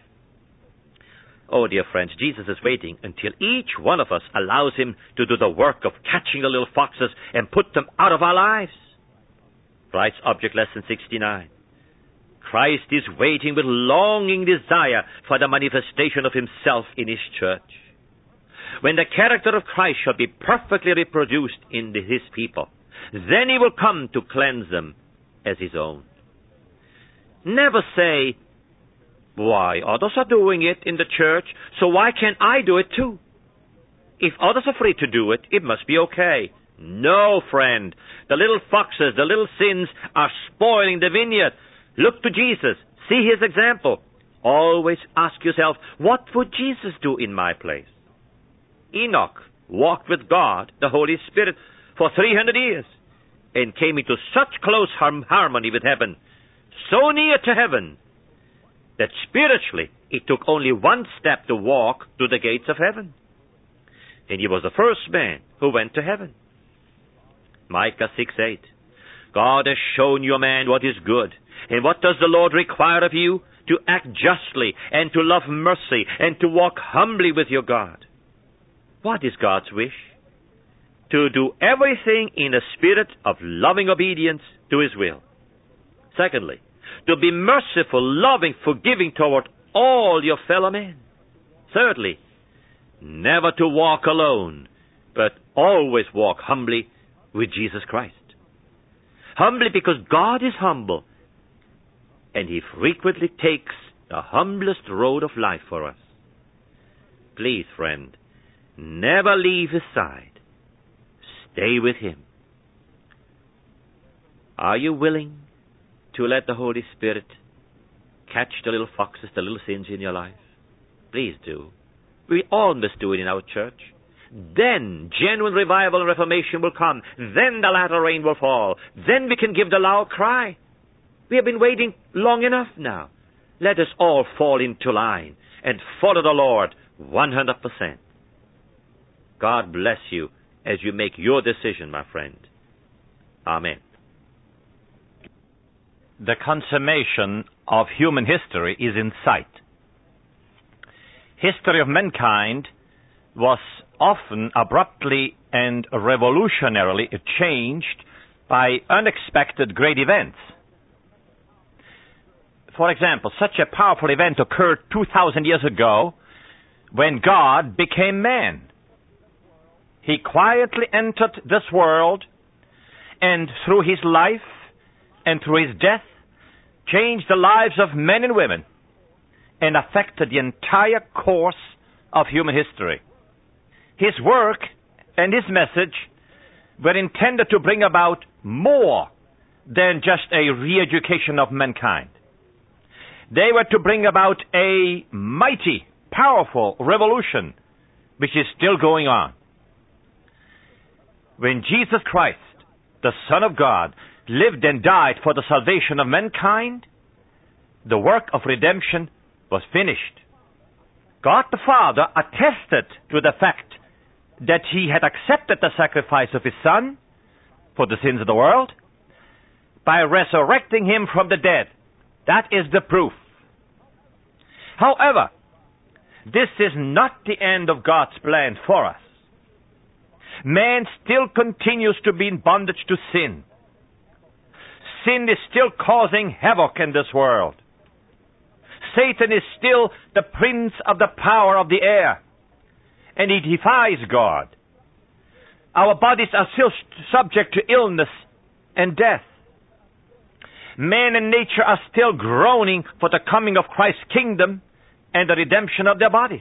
Oh, dear friends, Jesus is waiting until each one of us allows him to do the work of catching the little foxes and put them out of our lives. Writes Object Lesson 69. Christ is waiting with longing desire for the manifestation of himself in his church. When the character of Christ shall be perfectly reproduced in his people, then he will come to cleanse them as his own. Never say, "Why, others are doing it in the church, so why can't I do it too?" If others are free to do it, it must be okay. No, friend. The little foxes, the little sins are spoiling the vineyard. Look to Jesus. See his example. Always ask yourself, what would Jesus do in my place? Enoch walked with God, the Holy Spirit, for 300 years and came into such close harmony with heaven, so near to heaven, that spiritually it took only one step to walk to the gates of heaven. And he was the first man who went to heaven. Micah 6:8. God has shown you, man, what is good. And what does the Lord require of you? To act justly, and to love mercy, and to walk humbly with your God. What is God's wish? To do everything in a spirit of loving obedience to his will. Secondly, to be merciful, loving, forgiving toward all your fellow men. Thirdly, never to walk alone, but always walk humbly with Jesus Christ. Humbly because God is humble, and he frequently takes the humblest road of life for us. Please, friend, never leave his side. Stay with him. Are you willing to let the Holy Spirit catch the little foxes, the little sins in your life? Please do. We all must do it in our church. Then genuine revival and reformation will come. Then the latter rain will fall. Then we can give the loud cry. We have been waiting long enough now. Let us all fall into line and follow the Lord 100%. God bless you as you make your decision, my friend. Amen. The consummation of human history is in sight. History of mankind was often abruptly and revolutionarily changed by unexpected great events. For example, such a powerful event occurred 2,000 years ago when God became man. He quietly entered this world, and through his life and through his death, changed the lives of men and women and affected the entire course of human history. His work and his message were intended to bring about more than just a re-education of mankind. They were to bring about a mighty, powerful revolution which is still going on. When Jesus Christ, the Son of God, lived and died for the salvation of mankind, the work of redemption was finished. God the Father attested to the fact that he had accepted the sacrifice of his Son for the sins of the world by resurrecting him from the dead. That is the proof. However, this is not the end of God's plan for us. Man still continues to be in bondage to sin. Sin is still causing havoc in this world. Satan is still the prince of the power of the air, and he defies God. Our bodies are still subject to illness and death. Man and nature are still groaning for the coming of Christ's kingdom and the redemption of their bodies.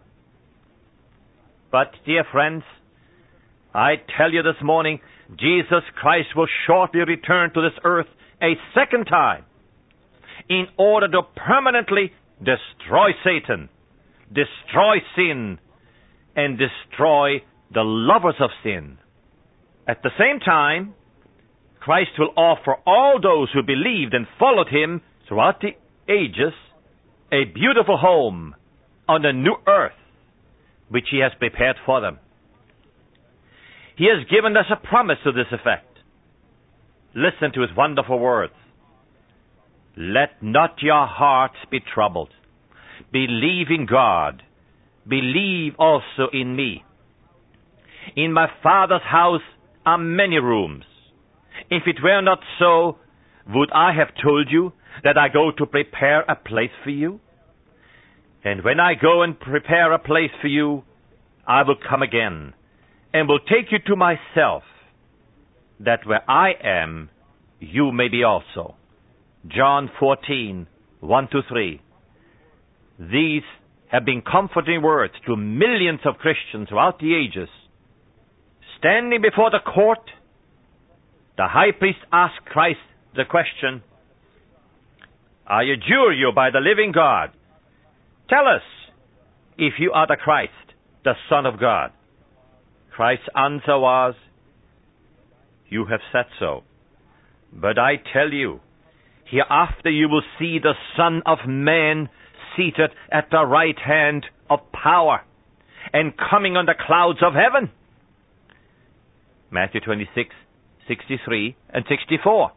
But, dear friends, I tell you this morning, Jesus Christ will shortly return to this earth a second time in order to permanently destroy Satan, destroy sin, and destroy the lovers of sin. At the same time, Christ will offer all those who believed and followed him throughout the ages a beautiful home on the new earth which he has prepared for them. He has given us a promise to this effect. Listen to his wonderful words. Let not your hearts be troubled. Believe in God. Believe also in me. In my Father's house are many rooms. If it were not so, would I have told you that I go to prepare a place for you? And when I go and prepare a place for you, I will come again and will take you to myself, that where I am, you may be also. John 14:1-3. These have been comforting words to millions of Christians throughout the ages. Standing before the court, the high priest asked Christ the question, I adjure you by the living God, tell us if you are the Christ, the Son of God. Christ's answer was, you have said so. But I tell you, hereafter you will see the Son of Man seated at the right hand of power and coming on the clouds of heaven. Matthew 26:63-64.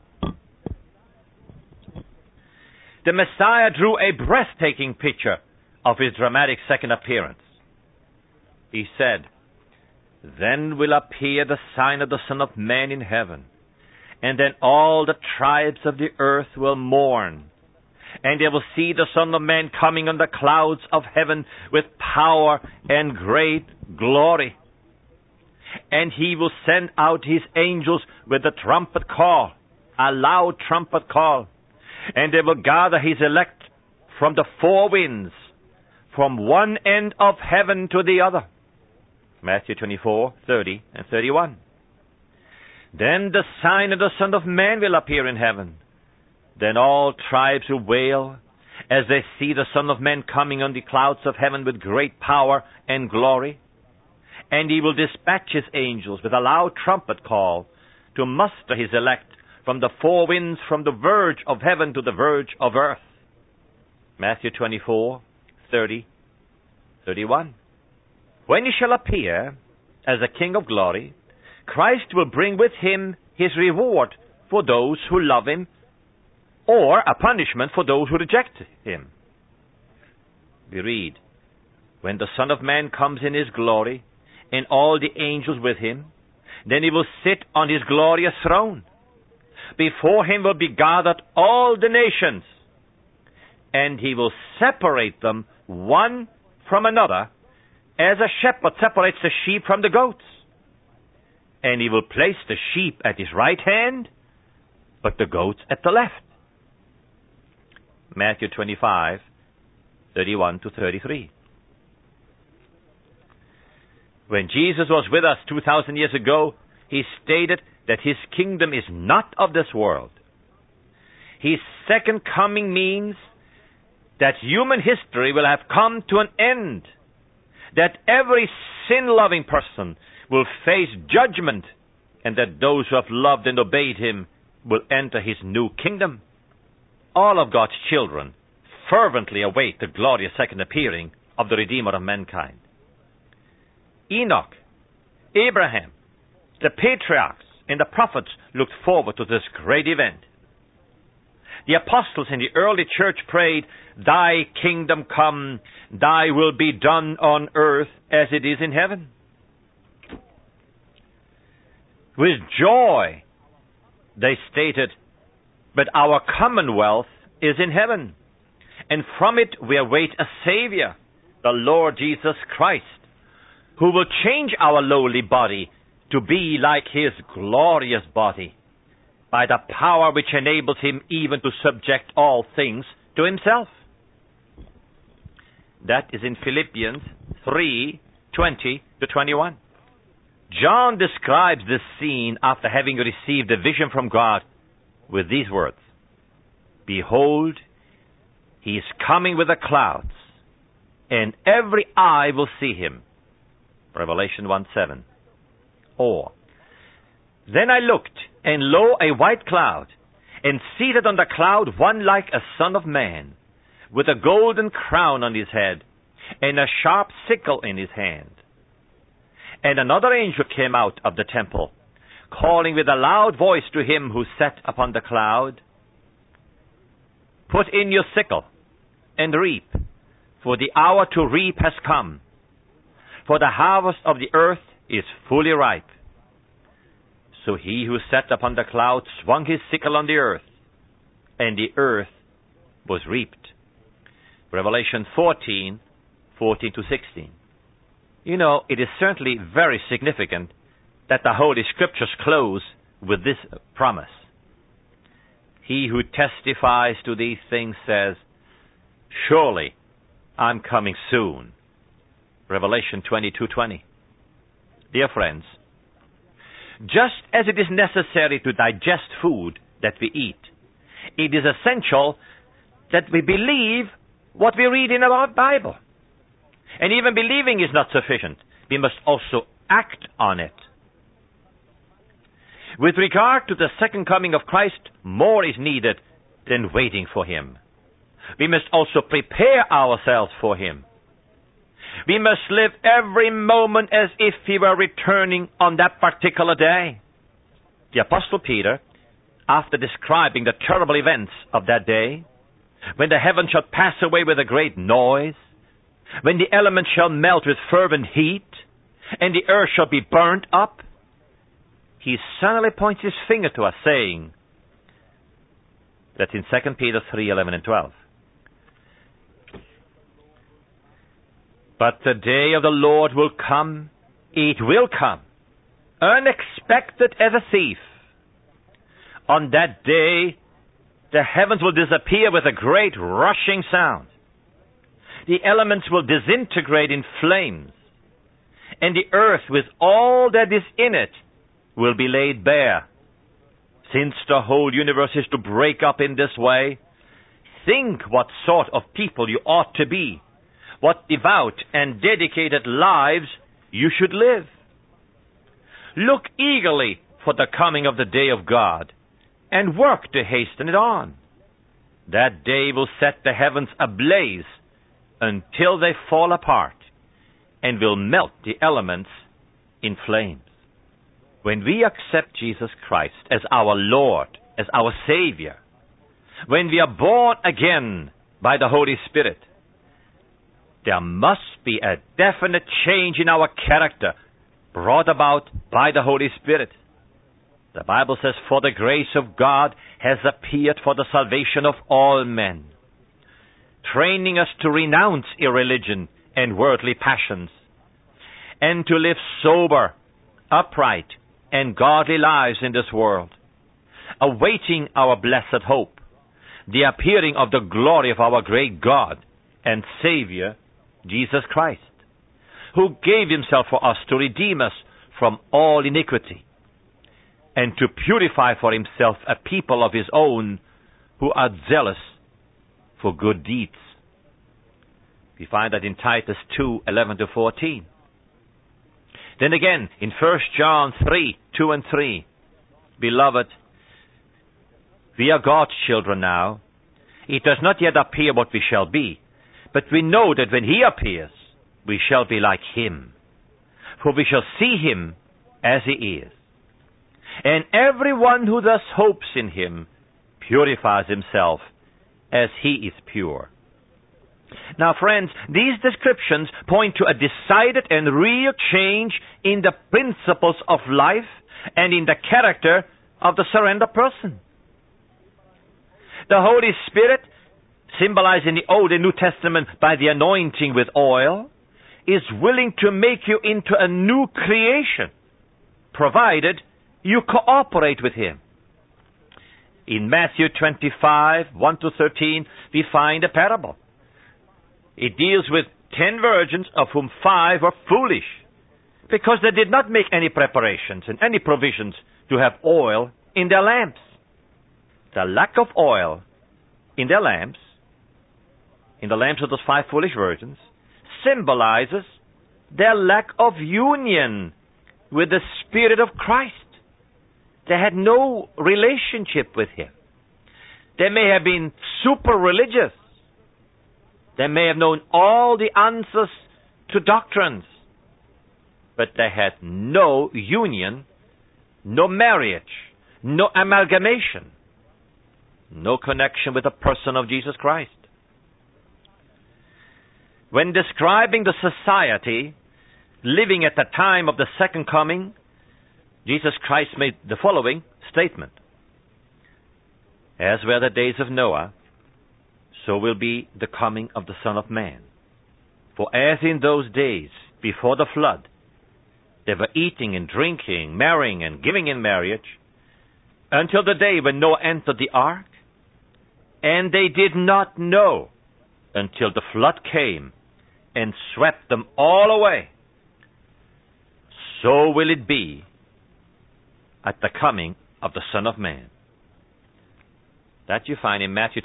The Messiah drew a breathtaking picture of his dramatic second appearance. He said, then will appear the sign of the Son of Man in heaven, and then all the tribes of the earth will mourn, and they will see the Son of Man coming on the clouds of heaven with power and great glory. And he will send out his angels with a trumpet call, a loud trumpet call, and they will gather his elect from the four winds, from one end of heaven to the other. Matthew 24:30-31. Then the sign of the Son of Man will appear in heaven. Then all tribes will wail as they see the Son of Man coming on the clouds of heaven with great power and glory. And he will dispatch his angels with a loud trumpet call to muster his elect from the four winds, from the verge of heaven to the verge of earth. Matthew 24:30-31. When he shall appear as a King of glory, Christ will bring with him his reward for those who love him, or a punishment for those who reject him. We read, when the Son of Man comes in his glory, and all the angels with him, then he will sit on his glorious throne. Before him will be gathered all the nations, and he will separate them one from another, as a shepherd separates the sheep from the goats. and he will place the sheep at his right hand, but the goats at the left. Matthew 25:31 to 33. When Jesus was with us 2,000 years ago, he stated that his kingdom is not of this world. His second coming means that human history will have come to an end, that every sin-loving person will face judgment, and that those who have loved and obeyed him will enter his new kingdom. All of God's children fervently await the glorious second appearing of the Redeemer of mankind. Enoch, Abraham, the patriarchs, and the prophets looked forward to this great event. The apostles in the early church prayed, "Thy kingdom come, thy will be done on earth as it is in heaven." With joy, they stated, "But our commonwealth is in heaven, and from it we await a Savior, the Lord Jesus Christ, who will change our lowly body to be like his glorious body, by the power which enables him even to subject all things to himself." That is in Philippians 3:20 to 21. John describes this scene after having received a vision from God with these words, "Behold, he is coming with the clouds, and every eye will see him." Revelation 1:7. Or, "Then I looked, and lo, a white cloud, and seated on the cloud one like a son of man, with a golden crown on his head, and a sharp sickle in his hand. And another angel came out of the temple, calling with a loud voice to him who sat upon the cloud, "Put in your sickle, and reap, for the hour to reap has come. For the harvest of the earth is fully ripe." So he who sat upon the cloud swung his sickle on the earth, and the earth was reaped. Revelation 14:14 to 16. You know, it is certainly very significant that the Holy Scriptures close with this promise. He who testifies to these things says, "Surely I'm coming soon." Revelation 22:20. Dear friends, just as it is necessary to digest food that we eat, it is essential that we believe what we read in our Bible. And even believing is not sufficient. We must also act on it. With regard to the second coming of Christ, more is needed than waiting for him. We must also prepare ourselves for him. We must live every moment as if he were returning on that particular day. The Apostle Peter, after describing the terrible events of that day, when the heavens shall pass away with a great noise, when the elements shall melt with fervent heat, and the earth shall be burnt up, he suddenly points his finger to us, saying, that's in 2 Peter 3:11 and 12. "But the day of the Lord will come, it will come, unexpected as a thief. On that day, the heavens will disappear with a great rushing sound. The elements will disintegrate in flames, and the earth with all that is in it will be laid bare. Since the whole universe is to break up in this way, think what sort of people you ought to be, what devout and dedicated lives you should live. Look eagerly for the coming of the day of God, and work to hasten it on. That day will set the heavens ablaze until they fall apart, and will melt the elements in flames." When we accept Jesus Christ as our Lord, as our Savior, when we are born again by the Holy Spirit, there must be a definite change in our character brought about by the Holy Spirit. The Bible says, "For the grace of God has appeared for the salvation of all men," training us to renounce irreligion and worldly passions, and to live sober, upright, and godly lives in this world, awaiting our blessed hope, the appearing of the glory of our great God and Savior, Jesus Christ, who gave himself for us to redeem us from all iniquity, and to purify for himself a people of his own who are zealous for good deeds. We find that in Titus 2:11-14. Then again, in 1 John 3:2-3, Beloved, we are God's children now. It does not yet appear what we shall be, but we know that when he appears, we shall be like him. For we shall see him as he is. And everyone who thus hopes in him purifies himself as he is pure. Now, friends, these descriptions point to a decided and real change in the principles of life and in the character of the surrendered person. The Holy Spirit, symbolized in the Old and New Testament by the anointing with oil, is willing to make you into a new creation, provided you cooperate with him. In Matthew 25:1-13, we find a parable. It deals with 10 virgins, of whom 5 were foolish, because they did not make any preparations and any provisions to have oil in their lamps. The lack of oil in their lamps, in the lamps of those 5 foolish virgins, symbolizes their lack of union with the Spirit of Christ. They had no relationship with him. They may have been super religious. They may have known all the answers to doctrines, but they had no union, no marriage, no amalgamation, no connection with the person of Jesus Christ. When describing the society living at the time of the second coming, Jesus Christ made the following statement: As were the days of Noah, so will be the coming of the Son of Man. For as in those days before the flood, they were eating and drinking, marrying and giving in marriage, until the day when Noah entered the ark, and they did not know until the flood came and swept them all away. So will it be at the coming of the Son of Man. That you find in Matthew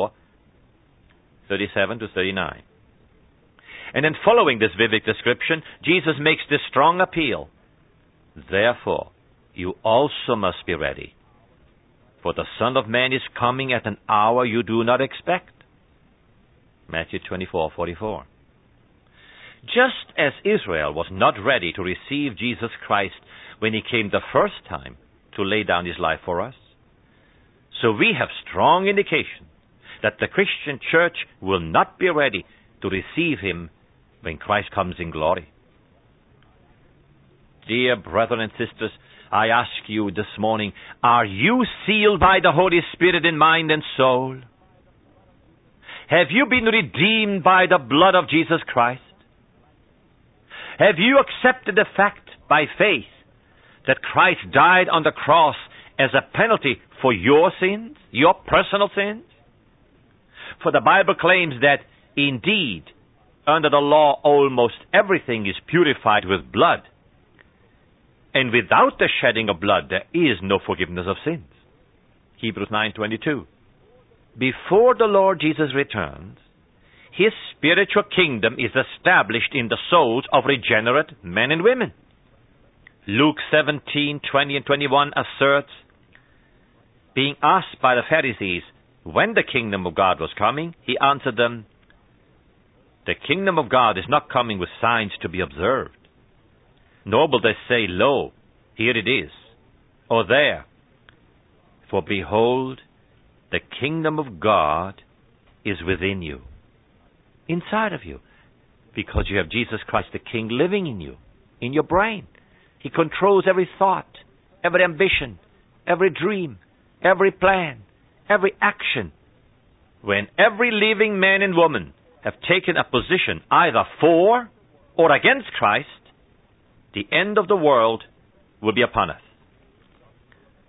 24:37-39. And then following this vivid description, Jesus makes this strong appeal. Therefore, you also must be ready, for the Son of Man is coming at an hour you do not expect. Matthew 24:44. Just as Israel was not ready to receive Jesus Christ when he came the first time to lay down his life for us, so we have strong indication that the Christian church will not be ready to receive him when Christ comes in glory. Dear brethren and sisters, I ask you this morning, are you sealed by the Holy Spirit in mind and soul? Have you been redeemed by the blood of Jesus Christ? Have you accepted the fact by faith that Christ died on the cross as a penalty for your sins, your personal sins? For the Bible claims that, indeed, under the law almost everything is purified with blood. And without the shedding of blood, there is no forgiveness of sins. Hebrews 9:22. Before the Lord Jesus returns, his spiritual kingdom is established in the souls of regenerate men and women. Luke 17:20-21 asserts, being asked by the Pharisees when the kingdom of God was coming, he answered them, the kingdom of God is not coming with signs to be observed, nor will they say, lo, here it is, or there. For behold, the kingdom of God is within you, inside of you, because you have Jesus Christ the King living in you, in your brain. He controls every thought, every ambition, every dream, every plan, every action. When every living man and woman have taken a position either for or against Christ, the end of the world will be upon us.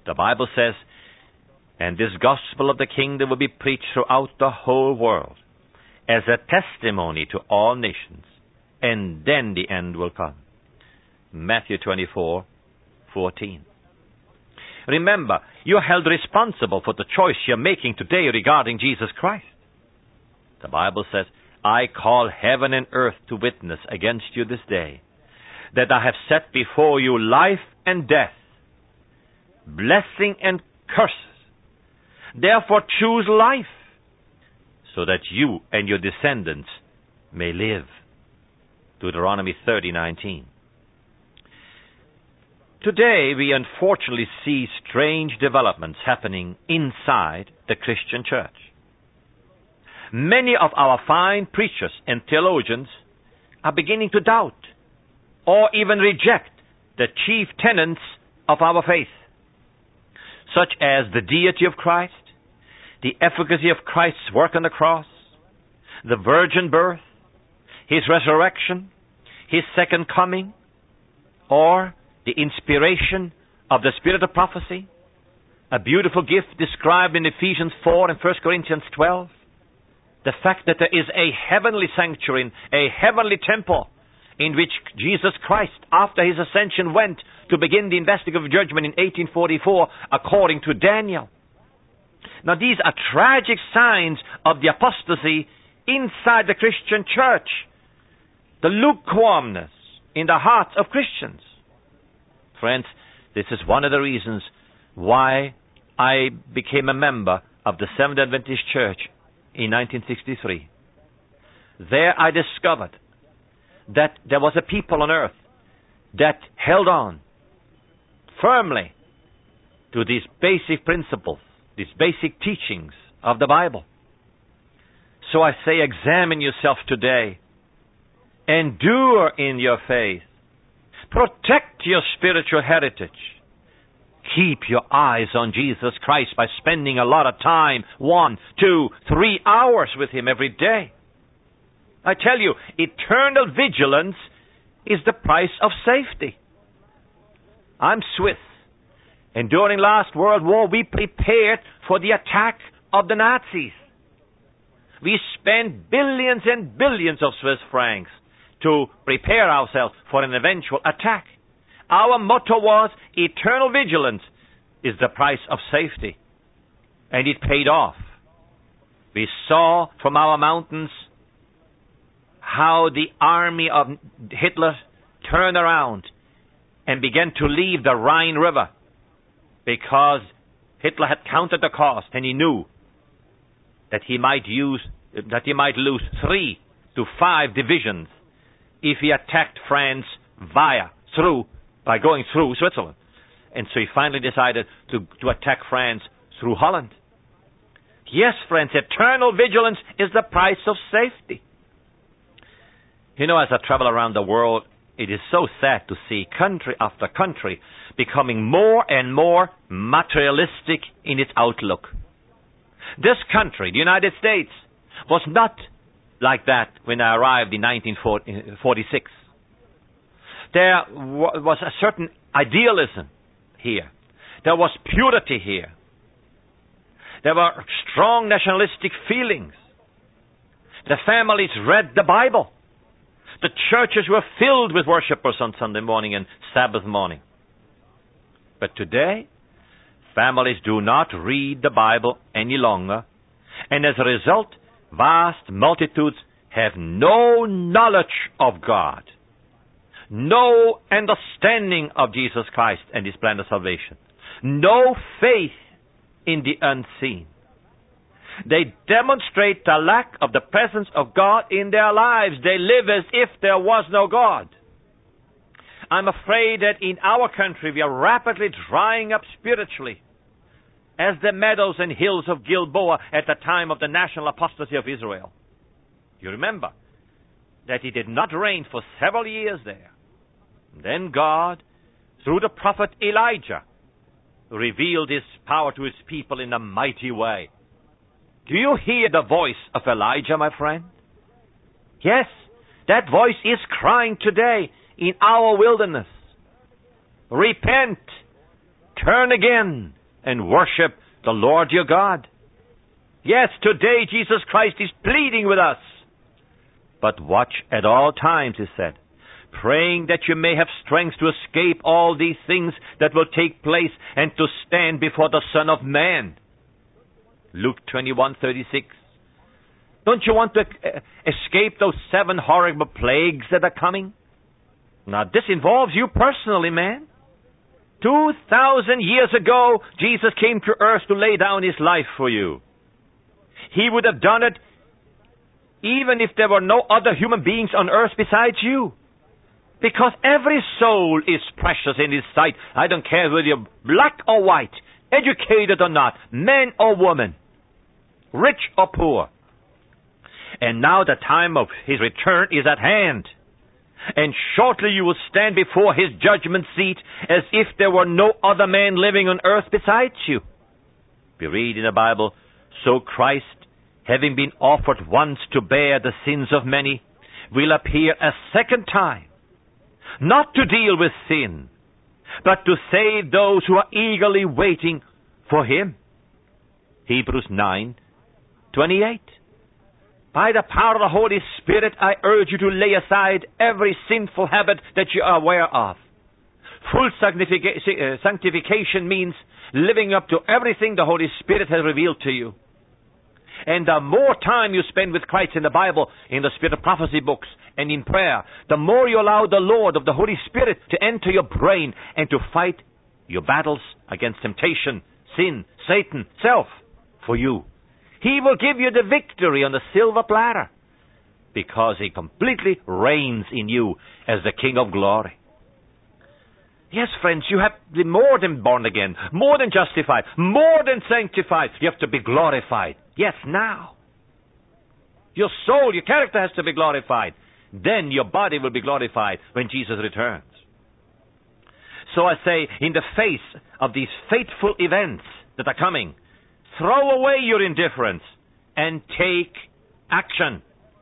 The Bible says, and this gospel of the kingdom will be preached throughout the whole world as a testimony to all nations, and then the end will come. Matthew 24:14. Remember, you're held responsible for the choice you're making today regarding Jesus Christ. The Bible says, I call heaven and earth to witness against you this day, that I have set before you life and death, blessing and curses. Therefore choose life, so that you and your descendants may live. Deuteronomy 30:19. Today, we unfortunately see strange developments happening inside the Christian church. Many of our fine preachers and theologians are beginning to doubt or even reject the chief tenets of our faith, such as the deity of Christ, the efficacy of Christ's work on the cross, the virgin birth, His resurrection, His second coming, or the inspiration of the spirit of prophecy, a beautiful gift described in Ephesians 4 and 1 Corinthians 12. The fact that there is a heavenly sanctuary, a heavenly temple, in which Jesus Christ, after His ascension, went to begin the investigative judgment in 1844, according to Daniel. Now, these are tragic signs of the apostasy inside the Christian church, the lukewarmness in the hearts of Christians. Friends, this is one of the reasons why I became a member of the Seventh Adventist Church in 1963. There I discovered that there was a people on earth that held on firmly to these basic principles, these basic teachings of the Bible. So I say, examine yourself today. Endure in your faith. Protect your spiritual heritage. Keep your eyes on Jesus Christ by spending a lot of time, 1, 2, 3 hours with Him every day. I tell you, eternal vigilance is the price of safety. I'm Swiss, and during last World War, we prepared for the attack of the Nazis. We spent billions and billions of Swiss francs to prepare ourselves for an eventual attack. Our motto was, eternal vigilance is the price of safety. And it paid off. We saw from our mountains how the army of Hitler turned around and began to leave the Rhine River, because Hitler had counted the cost, and he knew that he might lose 3 to 5 divisions if he attacked France by going through Switzerland. And so he finally decided to attack France through Holland. Yes, friends, eternal vigilance is the price of safety. You know, as I travel around the world, it is so sad to see country after country becoming more and more materialistic in its outlook. This country, the United States, was not like that when I arrived in 1946. There was a certain idealism here. There was purity here. There were strong nationalistic feelings. The families read the Bible. The churches were filled with worshipers on Sunday morning and Sabbath morning. But today, families do not read the Bible any longer, and as a result, vast multitudes have no knowledge of God, no understanding of Jesus Christ and His plan of salvation, no faith in the unseen. They demonstrate the lack of the presence of God in their lives. They live as if there was no God. I'm afraid that in our country we are rapidly drying up spiritually, as the meadows and hills of Gilboa at the time of the national apostasy of Israel. You remember that it did not rain for several years there. Then God, through the prophet Elijah, revealed His power to His people in a mighty way. Do you hear the voice of Elijah, my friend? Yes, that voice is crying today in our wilderness. Repent, turn again, and worship the Lord your God. Yes, today Jesus Christ is pleading with us. But watch at all times, he said, praying that you may have strength to escape all these things that will take place and to stand before the Son of Man. Luke 21:36. Don't you want to escape those 7 horrible plagues that are coming? Now, this involves you personally, man. 2,000 years ago, Jesus came to earth to lay down his life for you. He would have done it even if there were no other human beings on earth besides you. Because every soul is precious in his sight. I don't care whether you're black or white, educated or not, man or woman, rich or poor. And now the time of his return is at hand. And shortly you will stand before his judgment seat as if there were no other man living on earth besides you. We read in the Bible, so Christ, having been offered once to bear the sins of many, will appear a second time, not to deal with sin, but to save those who are eagerly waiting for him. Hebrews 9:28. By the power of the Holy Spirit, I urge you to lay aside every sinful habit that you are aware of. Full sanctification means living up to everything the Holy Spirit has revealed to you. And the more time you spend with Christ in the Bible, in the Spirit of Prophecy books, and in prayer, the more you allow the Lord of the Holy Spirit to enter your brain and to fight your battles against temptation, sin, Satan, self for you. He will give you the victory on the silver platter because he completely reigns in you as the King of glory. Yes, friends, you have to be more than born again, more than justified, more than sanctified. You have to be glorified. Yes, now. Your soul, your character has to be glorified. Then your body will be glorified when Jesus returns. So I say, in the face of these fateful events that are coming, throw away your indifference and take action.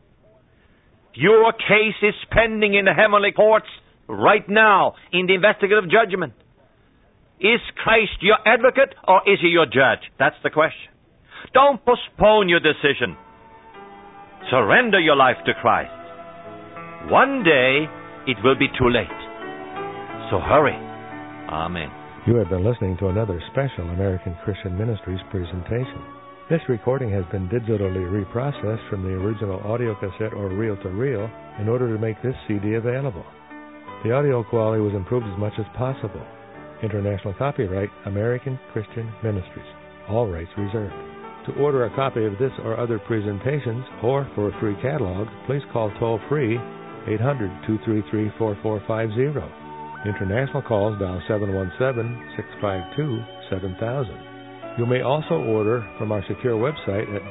Your case is pending in the heavenly courts right now in the investigative judgment. Is Christ your advocate or is he your judge? That's the question. Don't postpone your decision. Surrender your life to Christ. One day it will be too late. So hurry. Amen. You have been listening to another special American Christian Ministries presentation. This recording has been digitally reprocessed from the original audio cassette or reel-to-reel in order to make this CD available. The audio quality was improved as much as possible. International copyright, American Christian Ministries. All rights reserved. To order a copy of this or other presentations or for a free catalog, please call toll-free 800-233-4450. International calls dial 717-652-7000. You may also order from our secure website at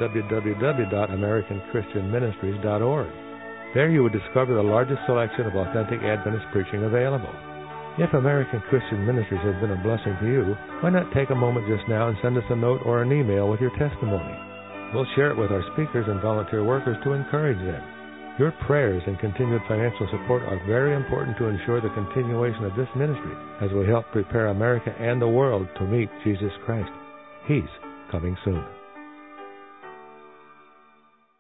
www.americanchristianministries.org. There you will discover the largest selection of authentic Adventist preaching available. If American Christian Ministries has been a blessing to you, why not take a moment just now and send us a note or an email with your testimony? We'll share it with our speakers and volunteer workers to encourage them. Your prayers and continued financial support are very important to ensure the continuation of this ministry as we help prepare America and the world to meet Jesus Christ. He's coming soon.